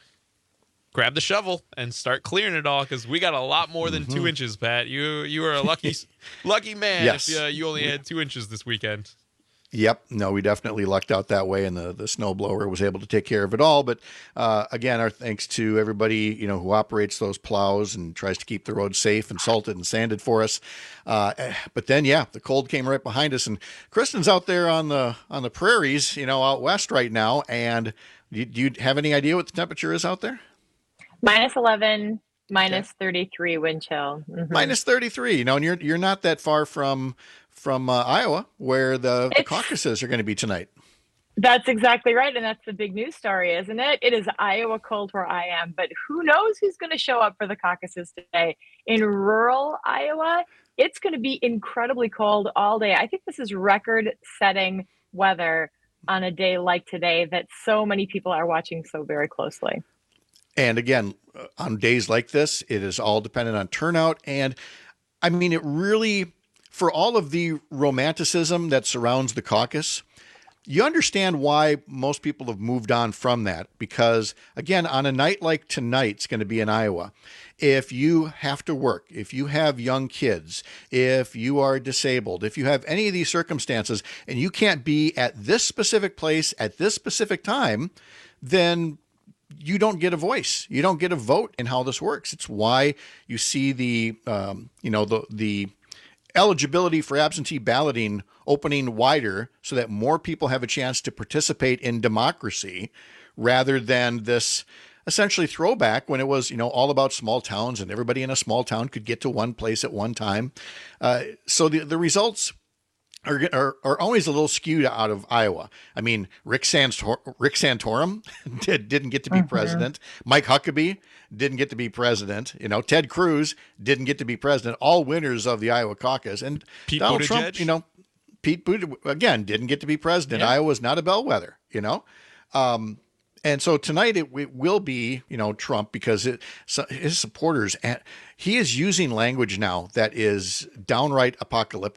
grab the shovel and start clearing it all because we got a lot more than mm-hmm. two inches, Pat. You you were a lucky lucky man yes. if uh, you only had two inches this weekend. Yep. No, we definitely lucked out that way, and the, the snowblower was able to take care of it all. But uh, again, our thanks to everybody, you know, who operates those plows and tries to keep the roads safe and salted and sanded for us. Uh, but then, yeah, the cold came right behind us, and Kristen's out there on the on the prairies, you know, out west right now. And do you, do you have any idea what the temperature is out there? Minus eleven, minus okay. thirty-three wind chill. Mm-hmm. Minus thirty-three. You know, and you're you're not that far from. from uh, Iowa, where the, the caucuses are going to be tonight. That's exactly right. And that's the big news story, isn't it? It is Iowa cold where I am, but who knows who's going to show up for the caucuses today. In rural Iowa, it's going to be incredibly cold all day. I think this is record-setting weather on a day like today that so many people are watching so very closely. And again, on days like this, it is all dependent on turnout. And I mean, it really... for all of the romanticism that surrounds the caucus, you understand why most people have moved on from that. Because, again, on a night like tonight's going to be in Iowa, if you have to work, if you have young kids, if you are disabled, if you have any of these circumstances, and you can't be at this specific place at this specific time, then you don't get a voice. You don't get a vote in how this works. It's why you see the, um, you know, the the eligibility for absentee balloting opening wider so that more people have a chance to participate in democracy rather than this essentially throwback when it was, you know, all about small towns and everybody in a small town could get to one place at one time. Uh, so the, the results are, are are always a little skewed out of Iowa. I mean, Rick Santor- Rick Santorum did, didn't get to be mm-hmm. president. Mike Huckabee didn't get to be president. You know, Ted Cruz didn't get to be president. All winners of the Iowa caucus. And Pete Donald Buttigieg. Trump, you know, Pete Buttigieg, again, didn't get to be president. Yeah. Iowa's not a bellwether, you know. Um, and so tonight it, it will be, you know, Trump because it, so his supporters, and he is using language now that is downright apocalyptic.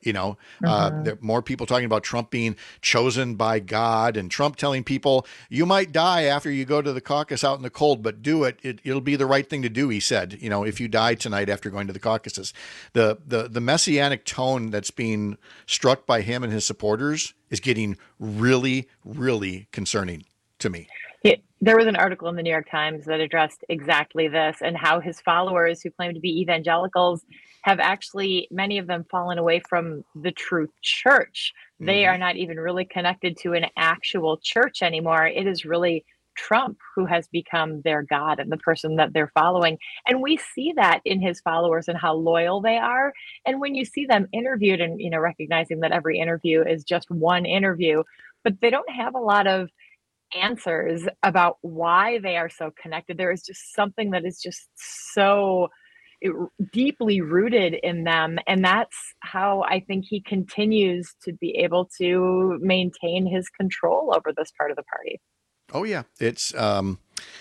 You know, uh, Mhm. there are more people talking about Trump being chosen by God, and Trump telling people, you might die after you go to the caucus out in the cold, but do it. it. It'll be the right thing to do, he said, you know, if you die tonight after going to the caucuses. The, the, the messianic tone that's being struck by him and his supporters is getting really, really concerning to me. Yeah, there was an article in the New York Times that addressed exactly this and how his followers who claim to be evangelicals have actually, many of them, fallen away from the true church. They Mhm. are not even really connected to an actual church anymore. It is really Trump who has become their God and the person that they're following. And we see that in his followers and how loyal they are. And when you see them interviewed and, you know, recognizing that every interview is just one interview, but they don't have a lot of answers about why they are so connected. There is just something that is just so deeply rooted in them. And that's how I think he continues to be able to maintain his control over this part of the party. Oh yeah, it's um,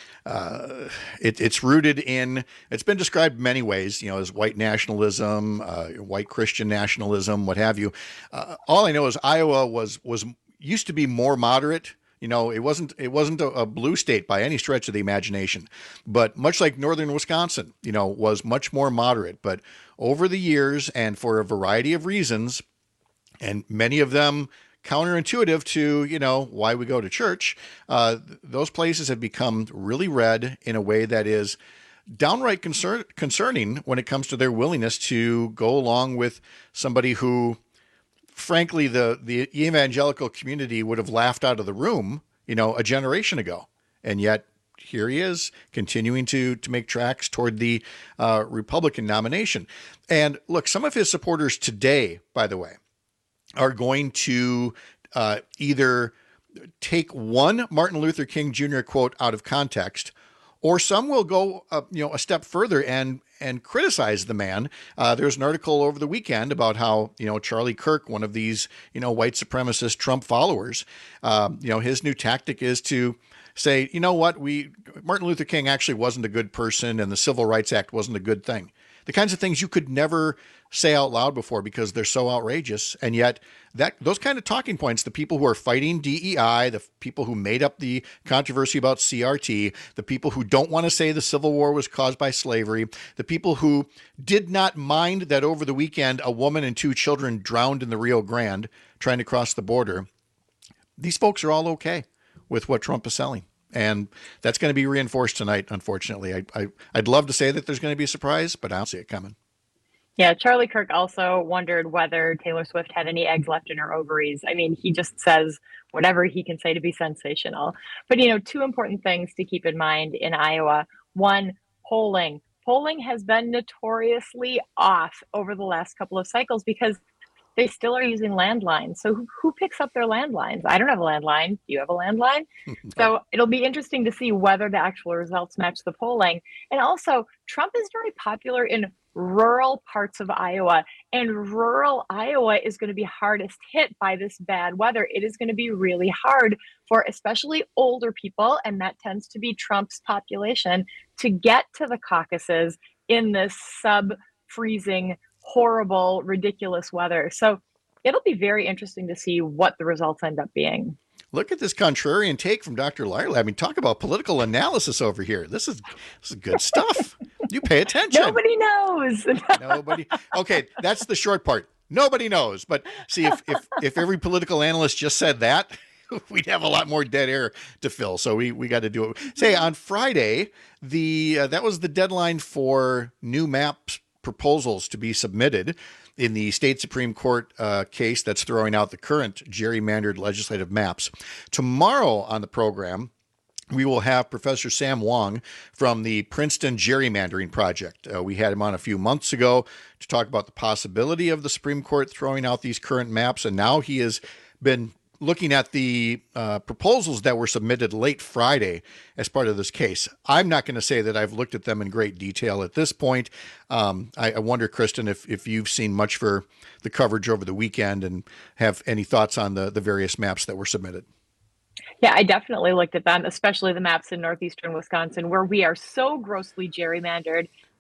uh, it, it's rooted in. It's been described many ways, you know, as white nationalism, uh, white Christian nationalism, what have you. Uh, all I know is Iowa was was used to be more moderate. You know, it wasn't it wasn't a, a blue state by any stretch of the imagination, but much like northern Wisconsin, you know, was much more moderate. But over the years, and for a variety of reasons, and many of them counterintuitive to, you know, why we go to church, uh, those places have become really red in a way that is downright concern, concerning when it comes to their willingness to go along with somebody who, frankly, the, the evangelical community would have laughed out of the room, you know, a generation ago. And yet here he is continuing to, to make tracks toward the uh, Republican nomination. And look, some of his supporters today, by the way, are going to uh, either take one Martin Luther King Junior quote out of context, or some will go, uh, you know, a step further and and criticize the man. Uh, there's an article over the weekend about how, you know, Charlie Kirk, one of these, you know, white supremacist Trump followers, uh, you know, his new tactic is to say, you know what, we Martin Luther King actually wasn't a good person, and the Civil Rights Act wasn't a good thing. The kinds of things you could never say out loud before because they're so outrageous. And yet that those kind of talking points, the people who are fighting D E I, the people who made up the controversy about C R T, the people who don't want to say the Civil War was caused by slavery, the people who did not mind that over the weekend a woman and two children drowned in the Rio Grande trying to cross the border, these folks are all okay with what Trump is selling. And that's going to be reinforced tonight, unfortunately. I, I, I'd love to say that there's going to be a surprise, but I don't see it coming. Yeah, Charlie Kirk also wondered whether Taylor Swift had any eggs left in her ovaries. I mean, he just says whatever he can say to be sensational. But, you know, two important things to keep in mind in Iowa. One, polling. Polling has been notoriously off over the last couple of cycles because they still are using landlines. So who, who picks up their landlines? I don't have a landline. Do you have a landline? No. So it'll be interesting to see whether the actual results match the polling. And also, Trump is very popular in rural parts of Iowa, and rural Iowa is going to be hardest hit by this bad weather. It is going to be really hard for especially older people, and that tends to be Trump's population, to get to the caucuses in this sub-freezing, horrible, ridiculous weather. So it'll be very interesting to see what the results end up being. Look at this contrarian take from Doctor Lyerle. I mean, talk about political analysis over here. This is this is good stuff. You pay attention. Nobody knows. Nobody. Okay, that's the short part. Nobody knows. But see, if if if every political analyst just said that, we'd have a lot more dead air to fill. So we we got to do it. Say on Friday, the uh, that was the deadline for new maps proposals to be submitted in the state Supreme Court uh, case that's throwing out the current gerrymandered legislative maps. Tomorrow on the program, we will have Professor Sam Wong from the Princeton Gerrymandering Project. Uh, we had him on a few months ago to talk about the possibility of the Supreme Court throwing out these current maps, and now he has been looking at the uh, proposals that were submitted late Friday as part of this case. I'm not going to say that I've looked at them in great detail at this point. Um, I, I wonder, Kristen, if, if you've seen much for the coverage over the weekend and have any thoughts on the, the various maps that were submitted. Yeah, I definitely looked at them, especially the maps in northeastern Wisconsin, where we are so grossly gerrymandered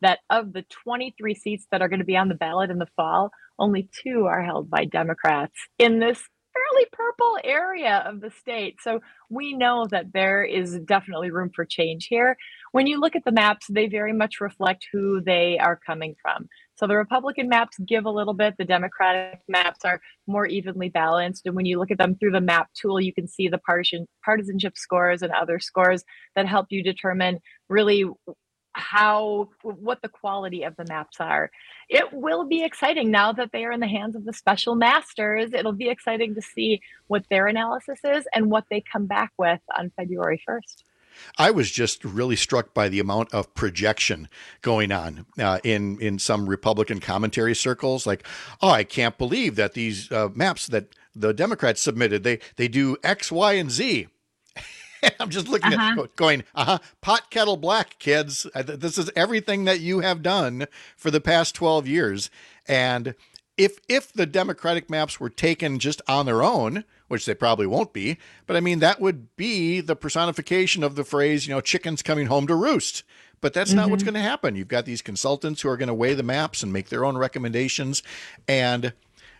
that of the twenty-three seats that are going to be on the ballot in the fall, only two are held by Democrats in this fairly purple area of the state. So we know that there is definitely room for change here. When you look at the maps, they very much reflect who they are coming from. So the Republican maps give a little bit. The Democratic maps are more evenly balanced. And when you look at them through the map tool, you can see the partisan partisanship scores and other scores that help you determine really how, what the quality of the maps are. It will be exciting now that they are in the hands of the special masters. It'll be exciting to see what their analysis is and what they come back with on February first. I was just really struck by the amount of projection going on uh, in in some Republican commentary circles. Like, oh, I can't believe that these uh, maps that the Democrats submitted, they they do X, Y, and Z. I'm just looking uh-huh. at going, uh-huh, pot kettle black, kids. This is everything that you have done for the past twelve years. And if if the Democratic maps were taken just on their own, which they probably won't be, but I mean, that would be the personification of the phrase, you know, chickens coming home to roost. But that's mm-hmm. not what's going to happen. You've got these consultants who are going to weigh the maps and make their own recommendations. And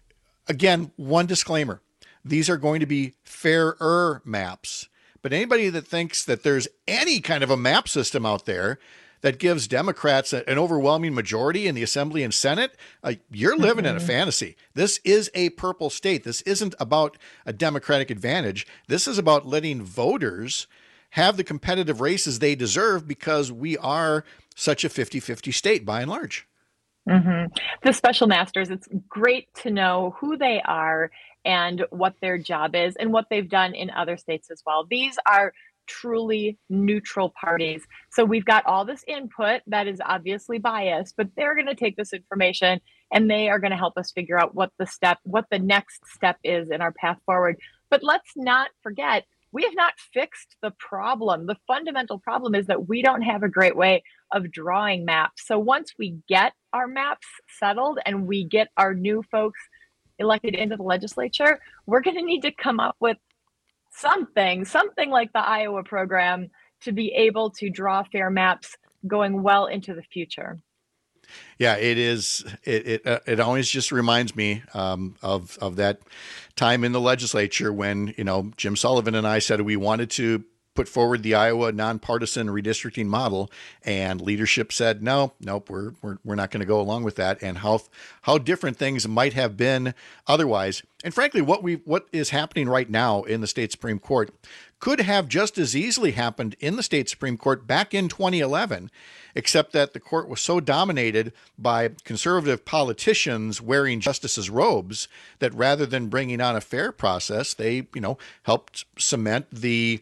again, one disclaimer, these are going to be fairer maps. But anybody that thinks that there's any kind of a map system out there that gives Democrats an overwhelming majority in the Assembly and Senate, uh, you're living mm-hmm. in a fantasy. This is a purple state. This isn't about a Democratic advantage. This is about letting voters have the competitive races they deserve because we are such a fifty-fifty state by and large. Mm-hmm. The special masters, it's great to know who they are and what their job is and what they've done in other states as well. These are truly neutral parties. So we've got all this input that is obviously biased, but they're going to take this information and they are going to help us figure out what the step, what the next step is in our path forward. But let's not forget, we have not fixed the problem. The fundamental problem is that we don't have a great way of drawing maps. So once we get our maps settled and we get our new folks elected into the legislature, we're going to need to come up with something, something like the Iowa program to be able to draw fair maps going well into the future. Yeah, it is. It it, uh, it always just reminds me um, of of that time in the legislature when, you know, Jim Sullivan and I said we wanted to put forward the Iowa nonpartisan redistricting model, and leadership said, no, nope, we're we're we're not going to go along with that. And how how different things might have been otherwise. And frankly, what we what is happening right now in the state Supreme Court could have just as easily happened in the state Supreme Court back in twenty eleven, except that the court was so dominated by conservative politicians wearing justices' robes that rather than bringing on a fair process, they, you know, helped cement the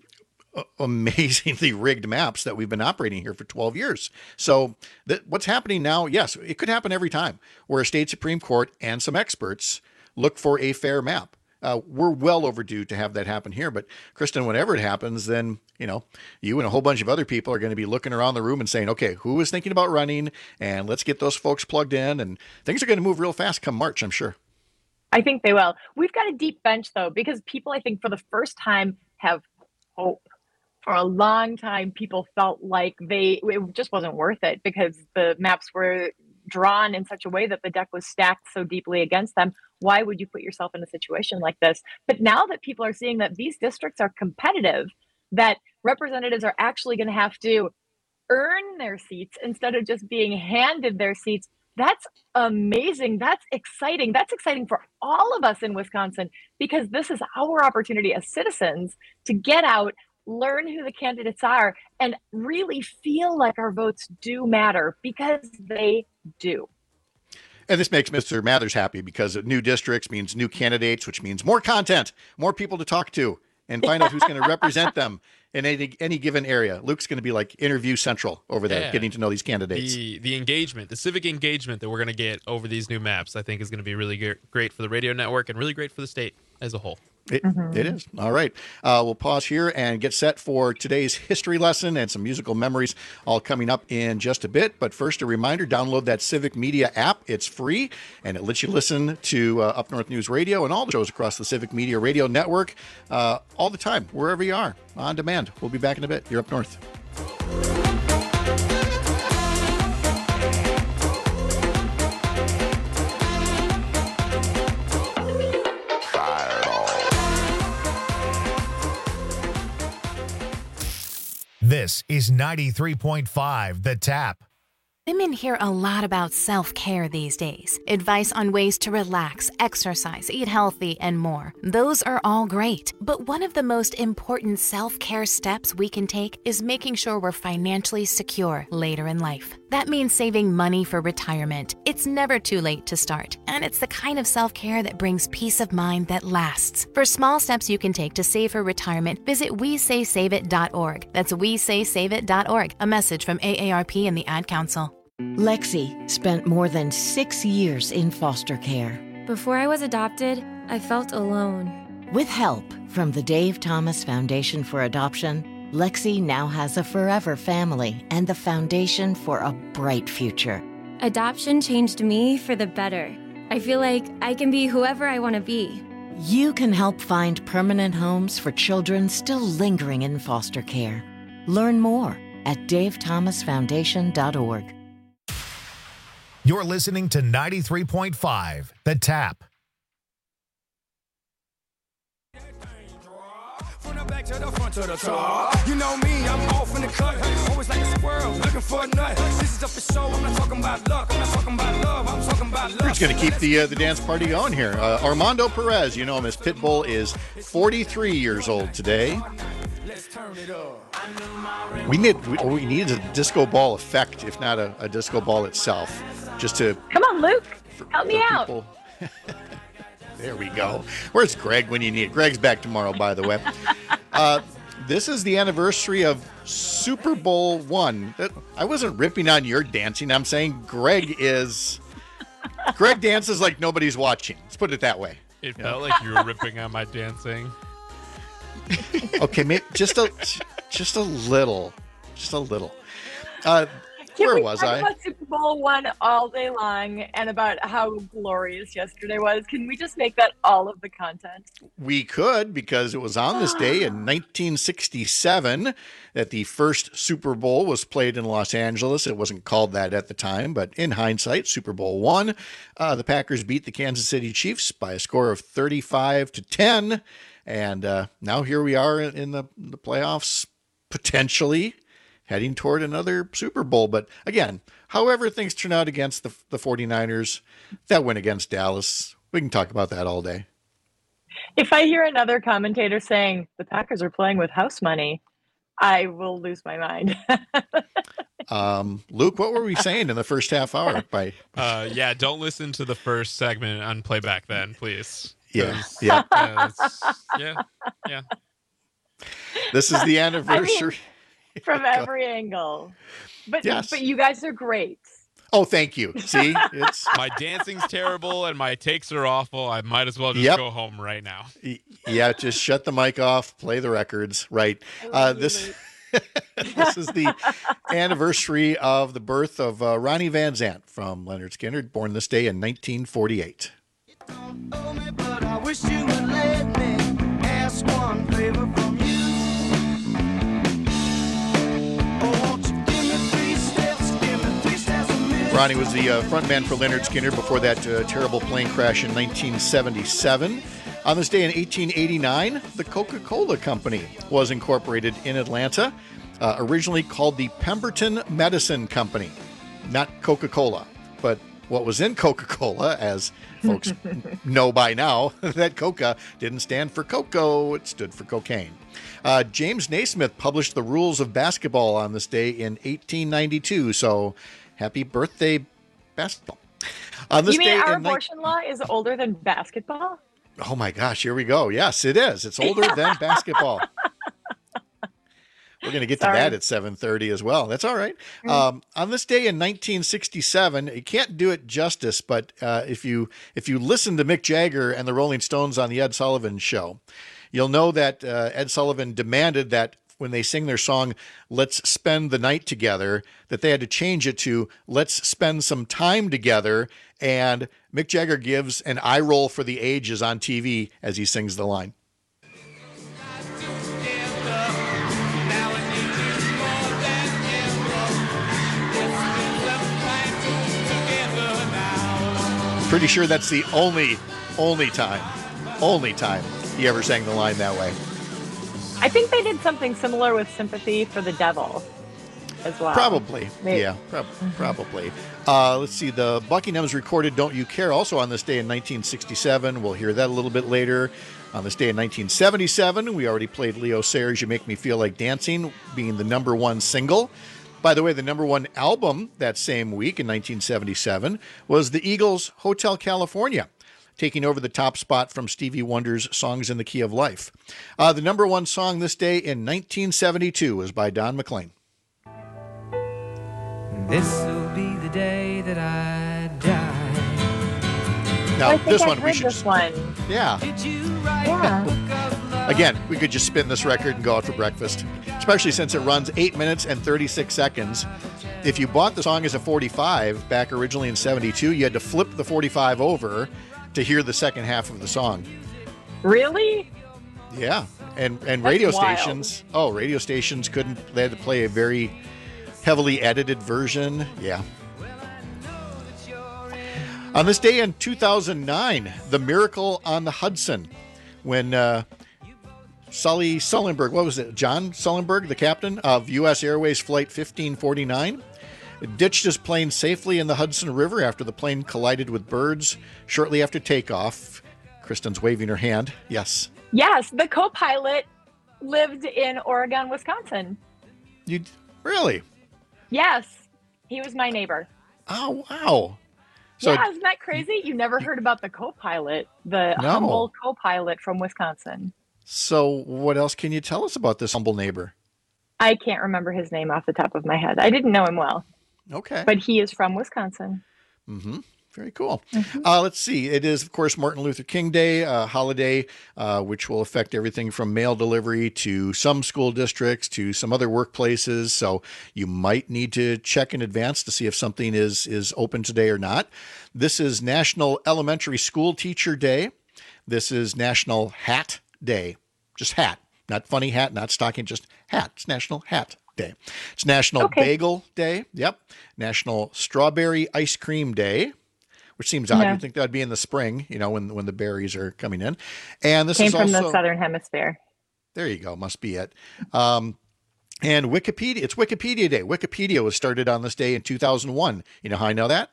amazingly rigged maps that we've been operating here for twelve years. So that what's happening now, yes, it could happen every time where a state Supreme Court and some experts look for a fair map. Uh, we're well overdue to have that happen here. But Kristen, whenever it happens, then, you know, you and a whole bunch of other people are going to be looking around the room and saying, okay, who is thinking about running? And let's get those folks plugged in. And things are going to move real fast come March, I'm sure. I think they will. We've got a deep bench, though, because people, I think, for the first time have hope. For a long time, people felt like they it just wasn't worth it because the maps were drawn in such a way that the deck was stacked so deeply against them. Why would you put yourself in a situation like this? But now that people are seeing that these districts are competitive, that representatives are actually going to have to earn their seats instead of just being handed their seats, that's amazing. That's exciting. That's exciting for all of us in Wisconsin because this is our opportunity as citizens to get out, learn who the candidates are, and really feel like our votes do matter because they do. And this makes Mister Mathers happy because new districts means new candidates, which means more content, more people to talk to and find out who's going to represent them in any, any given area. Luke's going to be like interview central over there, yeah. getting to know these candidates. The, the engagement, the civic engagement that we're going to get over these new maps, I think is going to be really ge- great for the radio network and really great for the state as a whole. It, mm-hmm. it is. All right. Uh, we'll pause here and get set for today's history lesson and some musical memories all coming up in just a bit. But first, a reminder, download that Civic Media app. It's free, and it lets you listen to uh, Up North News Radio and all the shows across the Civic Media Radio Network uh, all the time, wherever you are, on demand. We'll be back in a bit. You're Up North. This is ninety-three point five The Tap. Women hear a lot about self-care these days. Advice on ways to relax, exercise, eat healthy, and more. Those are all great. But one of the most important self-care steps we can take is making sure we're financially secure later in life. That means saving money for retirement. It's never too late to start, and it's the kind of self-care that brings peace of mind that lasts. For small steps you can take to save for retirement, visit we say save it dot org. That's we say save it dot org. A message from A A R P and the Ad Council. Lexi spent more than six years in foster care. Before I was adopted, I felt alone. With help from the Dave Thomas Foundation for Adoption, Lexi now has a forever family and the foundation for a bright future. Adoption changed me for the better. I feel like I can be whoever I want to be. You can help find permanent homes for children still lingering in foster care. Learn more at dave thomas foundation dot org. You're listening to ninety-three point five The Tap. From the back to the front to the top. You know me, I'm off in the cut. Always like a squirrel, looking for a nut. This is up for show. I'm not talking about luck. I'm not talking about love. I'm talking about love. We're just going to keep the uh, the dance party going here. Uh, Armando Perez, you know him as Pitbull, is forty-three years old today. Let's turn it up. We need we, we need a disco ball effect, if not a, a disco ball itself, just to come on, Luke, help me out. People. There we go. Where's Greg when you need it? Greg's back tomorrow, by the way. Uh, this is the anniversary of Super Bowl one. I wasn't ripping on your dancing. I'm saying Greg is. Greg dances like nobody's watching. Let's put it that way. It felt like you were ripping on my dancing. Okay, maybe just a just a little, just a little. Uh, Can where we was talk I? about Super Bowl one all day long and about how glorious yesterday was? Can we just make that all of the content? We could, because it was on this day in nineteen sixty-seven that the first Super Bowl was played in Los Angeles. It wasn't called that at the time, but in hindsight, Super Bowl one, uh, the Packers beat the Kansas City Chiefs by a score of thirty-five to ten. And uh, now here we are in the, the playoffs, potentially heading toward another Super Bowl. But again, however things turn out against the, the 49ers, that win against Dallas, we can talk about that all day. If I hear another commentator saying the Packers are playing with house money, I will lose my mind. um, Luke, what were we saying in the first half hour? By uh, yeah, don't listen to the first segment on playback then, please. Yeah, yeah. Uh, yeah, yeah. This is the anniversary. I mean, from every angle. But yes. but you guys are great. Oh, thank you. See, it's my dancing's terrible and my takes are awful. I might as well just yep. go home right now. Yeah, just shut the mic off, play the records. Right. Uh, this this is the anniversary of the birth of uh, Ronnie Van Zant from Lynyrd Skynyrd, born this day in nineteen forty-eight. But I wish you would let me ask one favor from you. Oh, won't you give me three steps, give me three steps a minute. Ronnie was the uh, frontman for Lynyrd Skynyrd before that uh, terrible plane crash in nineteen seventy-seven. On this day in eighteen eighty-nine, the Coca-Cola Company was incorporated in Atlanta, uh, originally called the Pemberton Medicine Company. Not Coca-Cola, but what was in Coca-Cola, as folks know by now, that Coca didn't stand for cocoa, it stood for cocaine. Uh, James Naismith published the rules of basketball on this day in eighteen ninety-two, so happy birthday, basketball. On this you mean day our in abortion law is older than basketball? Oh my gosh, here we go. Yes, it is. It's older than basketball. We're going to get Sorry. to that at seven thirty as well. That's all right. Mm. Um, on this day in nineteen sixty-seven, you can't do it justice, but uh, if you if you listen to Mick Jagger and the Rolling Stones on the Ed Sullivan Show, you'll know that uh, Ed Sullivan demanded that when they sing their song, "Let's Spend the Night Together," that they had to change it to "Let's Spend Some Time Together." And Mick Jagger gives an eye roll for the ages on T V as he sings the line. Pretty sure that's the only, only time, only time he ever sang the line that way. I think they did something similar with Sympathy for the Devil as well. Probably. Maybe. Yeah, prob- mm-hmm. probably. Uh, let's see. The Buckinghams recorded Don't You Care also on this day in nineteen sixty-seven. We'll hear that a little bit later. On this day in nineteen seventy-seven, we already played Leo Sayers' You Make Me Feel Like Dancing, being the number one single. By the way, the number one album that same week in nineteen seventy-seven was the Eagles' Hotel California, taking over the top spot from Stevie Wonder's Songs in the Key of Life. Uh, the number one song this day in nineteen seventy-two was by Don McLean. This'll be the day that I die. Now, I think this I've one heard we should. this one. Yeah. Yeah. Again, we could just spin this record and go out for breakfast, especially since it runs eight minutes and thirty-six seconds. If you bought the song as a forty-five back originally in seventy-two, you had to flip the forty-five over to hear the second half of the song. Really? Yeah. And and That's radio wild. stations, oh, radio stations couldn't, they had to play a very heavily edited version. Yeah. On this day in two thousand nine, the Miracle on the Hudson, when uh, Sully Sullenberg, what was it? John Sullenberg, the captain of U S Airways Flight fifteen forty-nine, ditched his plane safely in the Hudson River after the plane collided with birds shortly after takeoff. Kristen's waving her hand. Yes. Yes, the co-pilot lived in Oregon, Wisconsin. You really? Yes, he was my neighbor. Oh, wow. So, yeah, isn't that crazy? You never heard about the co-pilot, the No. humble co-pilot from Wisconsin. so what else can you tell us about this humble neighbor? I can't remember his name off the top of my head. I didn't know him well, Okay. but he is from Wisconsin. Mm-hmm. Very cool. Uh, let's see. It is, of course, Martin Luther King Day, a holiday uh, which will affect everything from mail delivery to some school districts to some other workplaces. So you might need to check in advance to see if something is is open today or not. This is National Elementary School Teacher Day. This is National Hat Day. Just hat. Not funny hat, not stocking, just hat. It's National Hat Day. It's National Okay. Bagel Day. Yep. National Strawberry Ice Cream Day, which seems odd. Yeah. You'd think that'd be in the spring, you know, when when the berries are coming in. And this Came is from also the Southern Hemisphere. there you go, must be it. Um, and Wikipedia, it's Wikipedia Day. Wikipedia was started on this day in two thousand one. You know how I know that?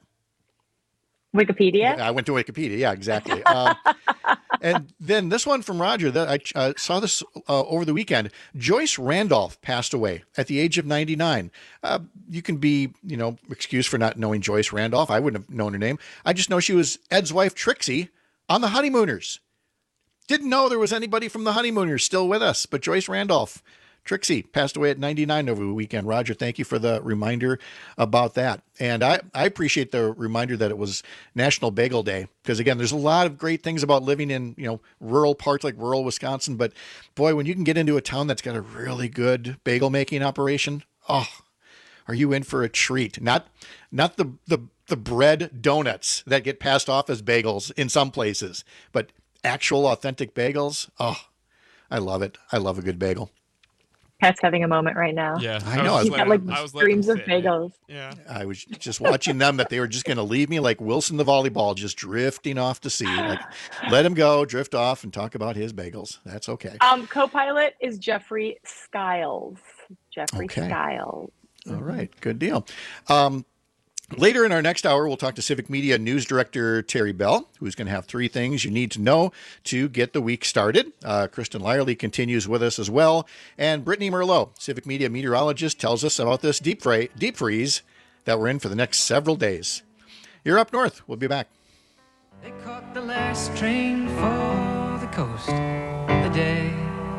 Wikipedia? I went to Wikipedia. Yeah, exactly. Um, and then this one from Roger that I uh, saw this uh, over the weekend. Joyce Randolph passed away at the age of ninety-nine. Uh, you can be, you know, excused for not knowing Joyce Randolph. I wouldn't have known her name. I just know she was Ed's wife, Trixie, on The Honeymooners. Didn't know there was anybody from The Honeymooners still with us, but Joyce Randolph. Trixie passed away at ninety-nine over the weekend. Roger, thank you for the reminder about that. And I, I appreciate the reminder that it was National Bagel Day, because again, there's a lot of great things about living in, you know, rural parts like rural Wisconsin. But boy, when you can get into a town that's got a really good bagel making operation, oh, are you in for a treat? Not, not the, the, the bread donuts that get passed off as bagels in some places, but actual authentic bagels. Oh, I love it. I love a good bagel. Pat's having a moment right now. Yeah, I know. He's got like I was letting streams him of sit. bagels. Yeah. I was just watching them that they were just going to leave me like Wilson the volleyball, just drifting off to sea. Like, let him go, drift off, and talk about his bagels. That's okay. Um, co-pilot is Jeffrey Skiles. Jeffrey Okay. Skiles. All right, good deal. Um, later in our next hour, we'll talk to Civic Media News Director Terry Bell, who's going to have three things you need to know to get the week started. Uh, Kristen Lyerly continues with us as well. And Brittany Merlot, Civic Media meteorologist, tells us about this deep, fra- deep freeze that we're in for the next several days. You're up north. We'll be back. They caught the last train for the coast. The day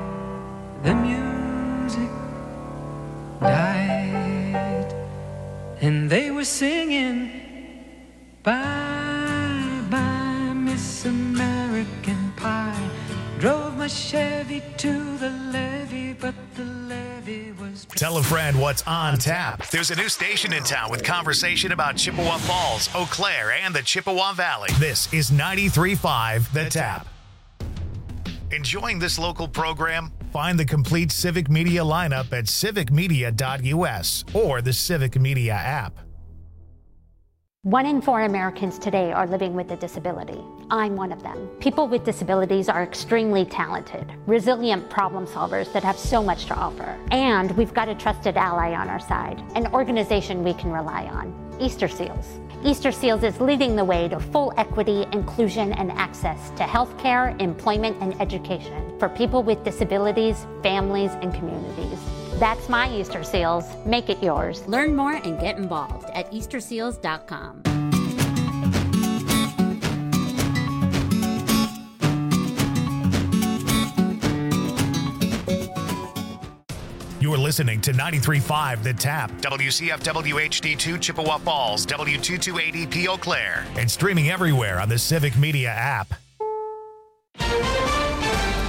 the music died, and they were singing bye bye Miss American Pie. Drove my Chevy to the levee, but the levee was... Tell a friend what's on tap. There's a new station in town with conversation about Chippewa Falls, Eau Claire, and the Chippewa Valley. This is ninety-three point five The Tap. Enjoying this local program? Find the complete Civic Media lineup at civic media dot U S or the Civic Media app. One in four Americans today are living with a disability. I'm one of them. People with disabilities are extremely talented, resilient problem solvers that have so much to offer. And we've got a trusted ally on our side, an organization we can rely on, Easter Seals. Easter Seals is leading the way to full equity, inclusion, and access to healthcare, employment, and education for people with disabilities, families, and communities. That's my Easter Seals. Make it yours. Learn more and get involved at easter seals dot com. You're listening to ninety-three point five The Tap, W C F W H D two Chippewa Falls, W two two eighty P Eau Claire, and streaming everywhere on the Civic Media app.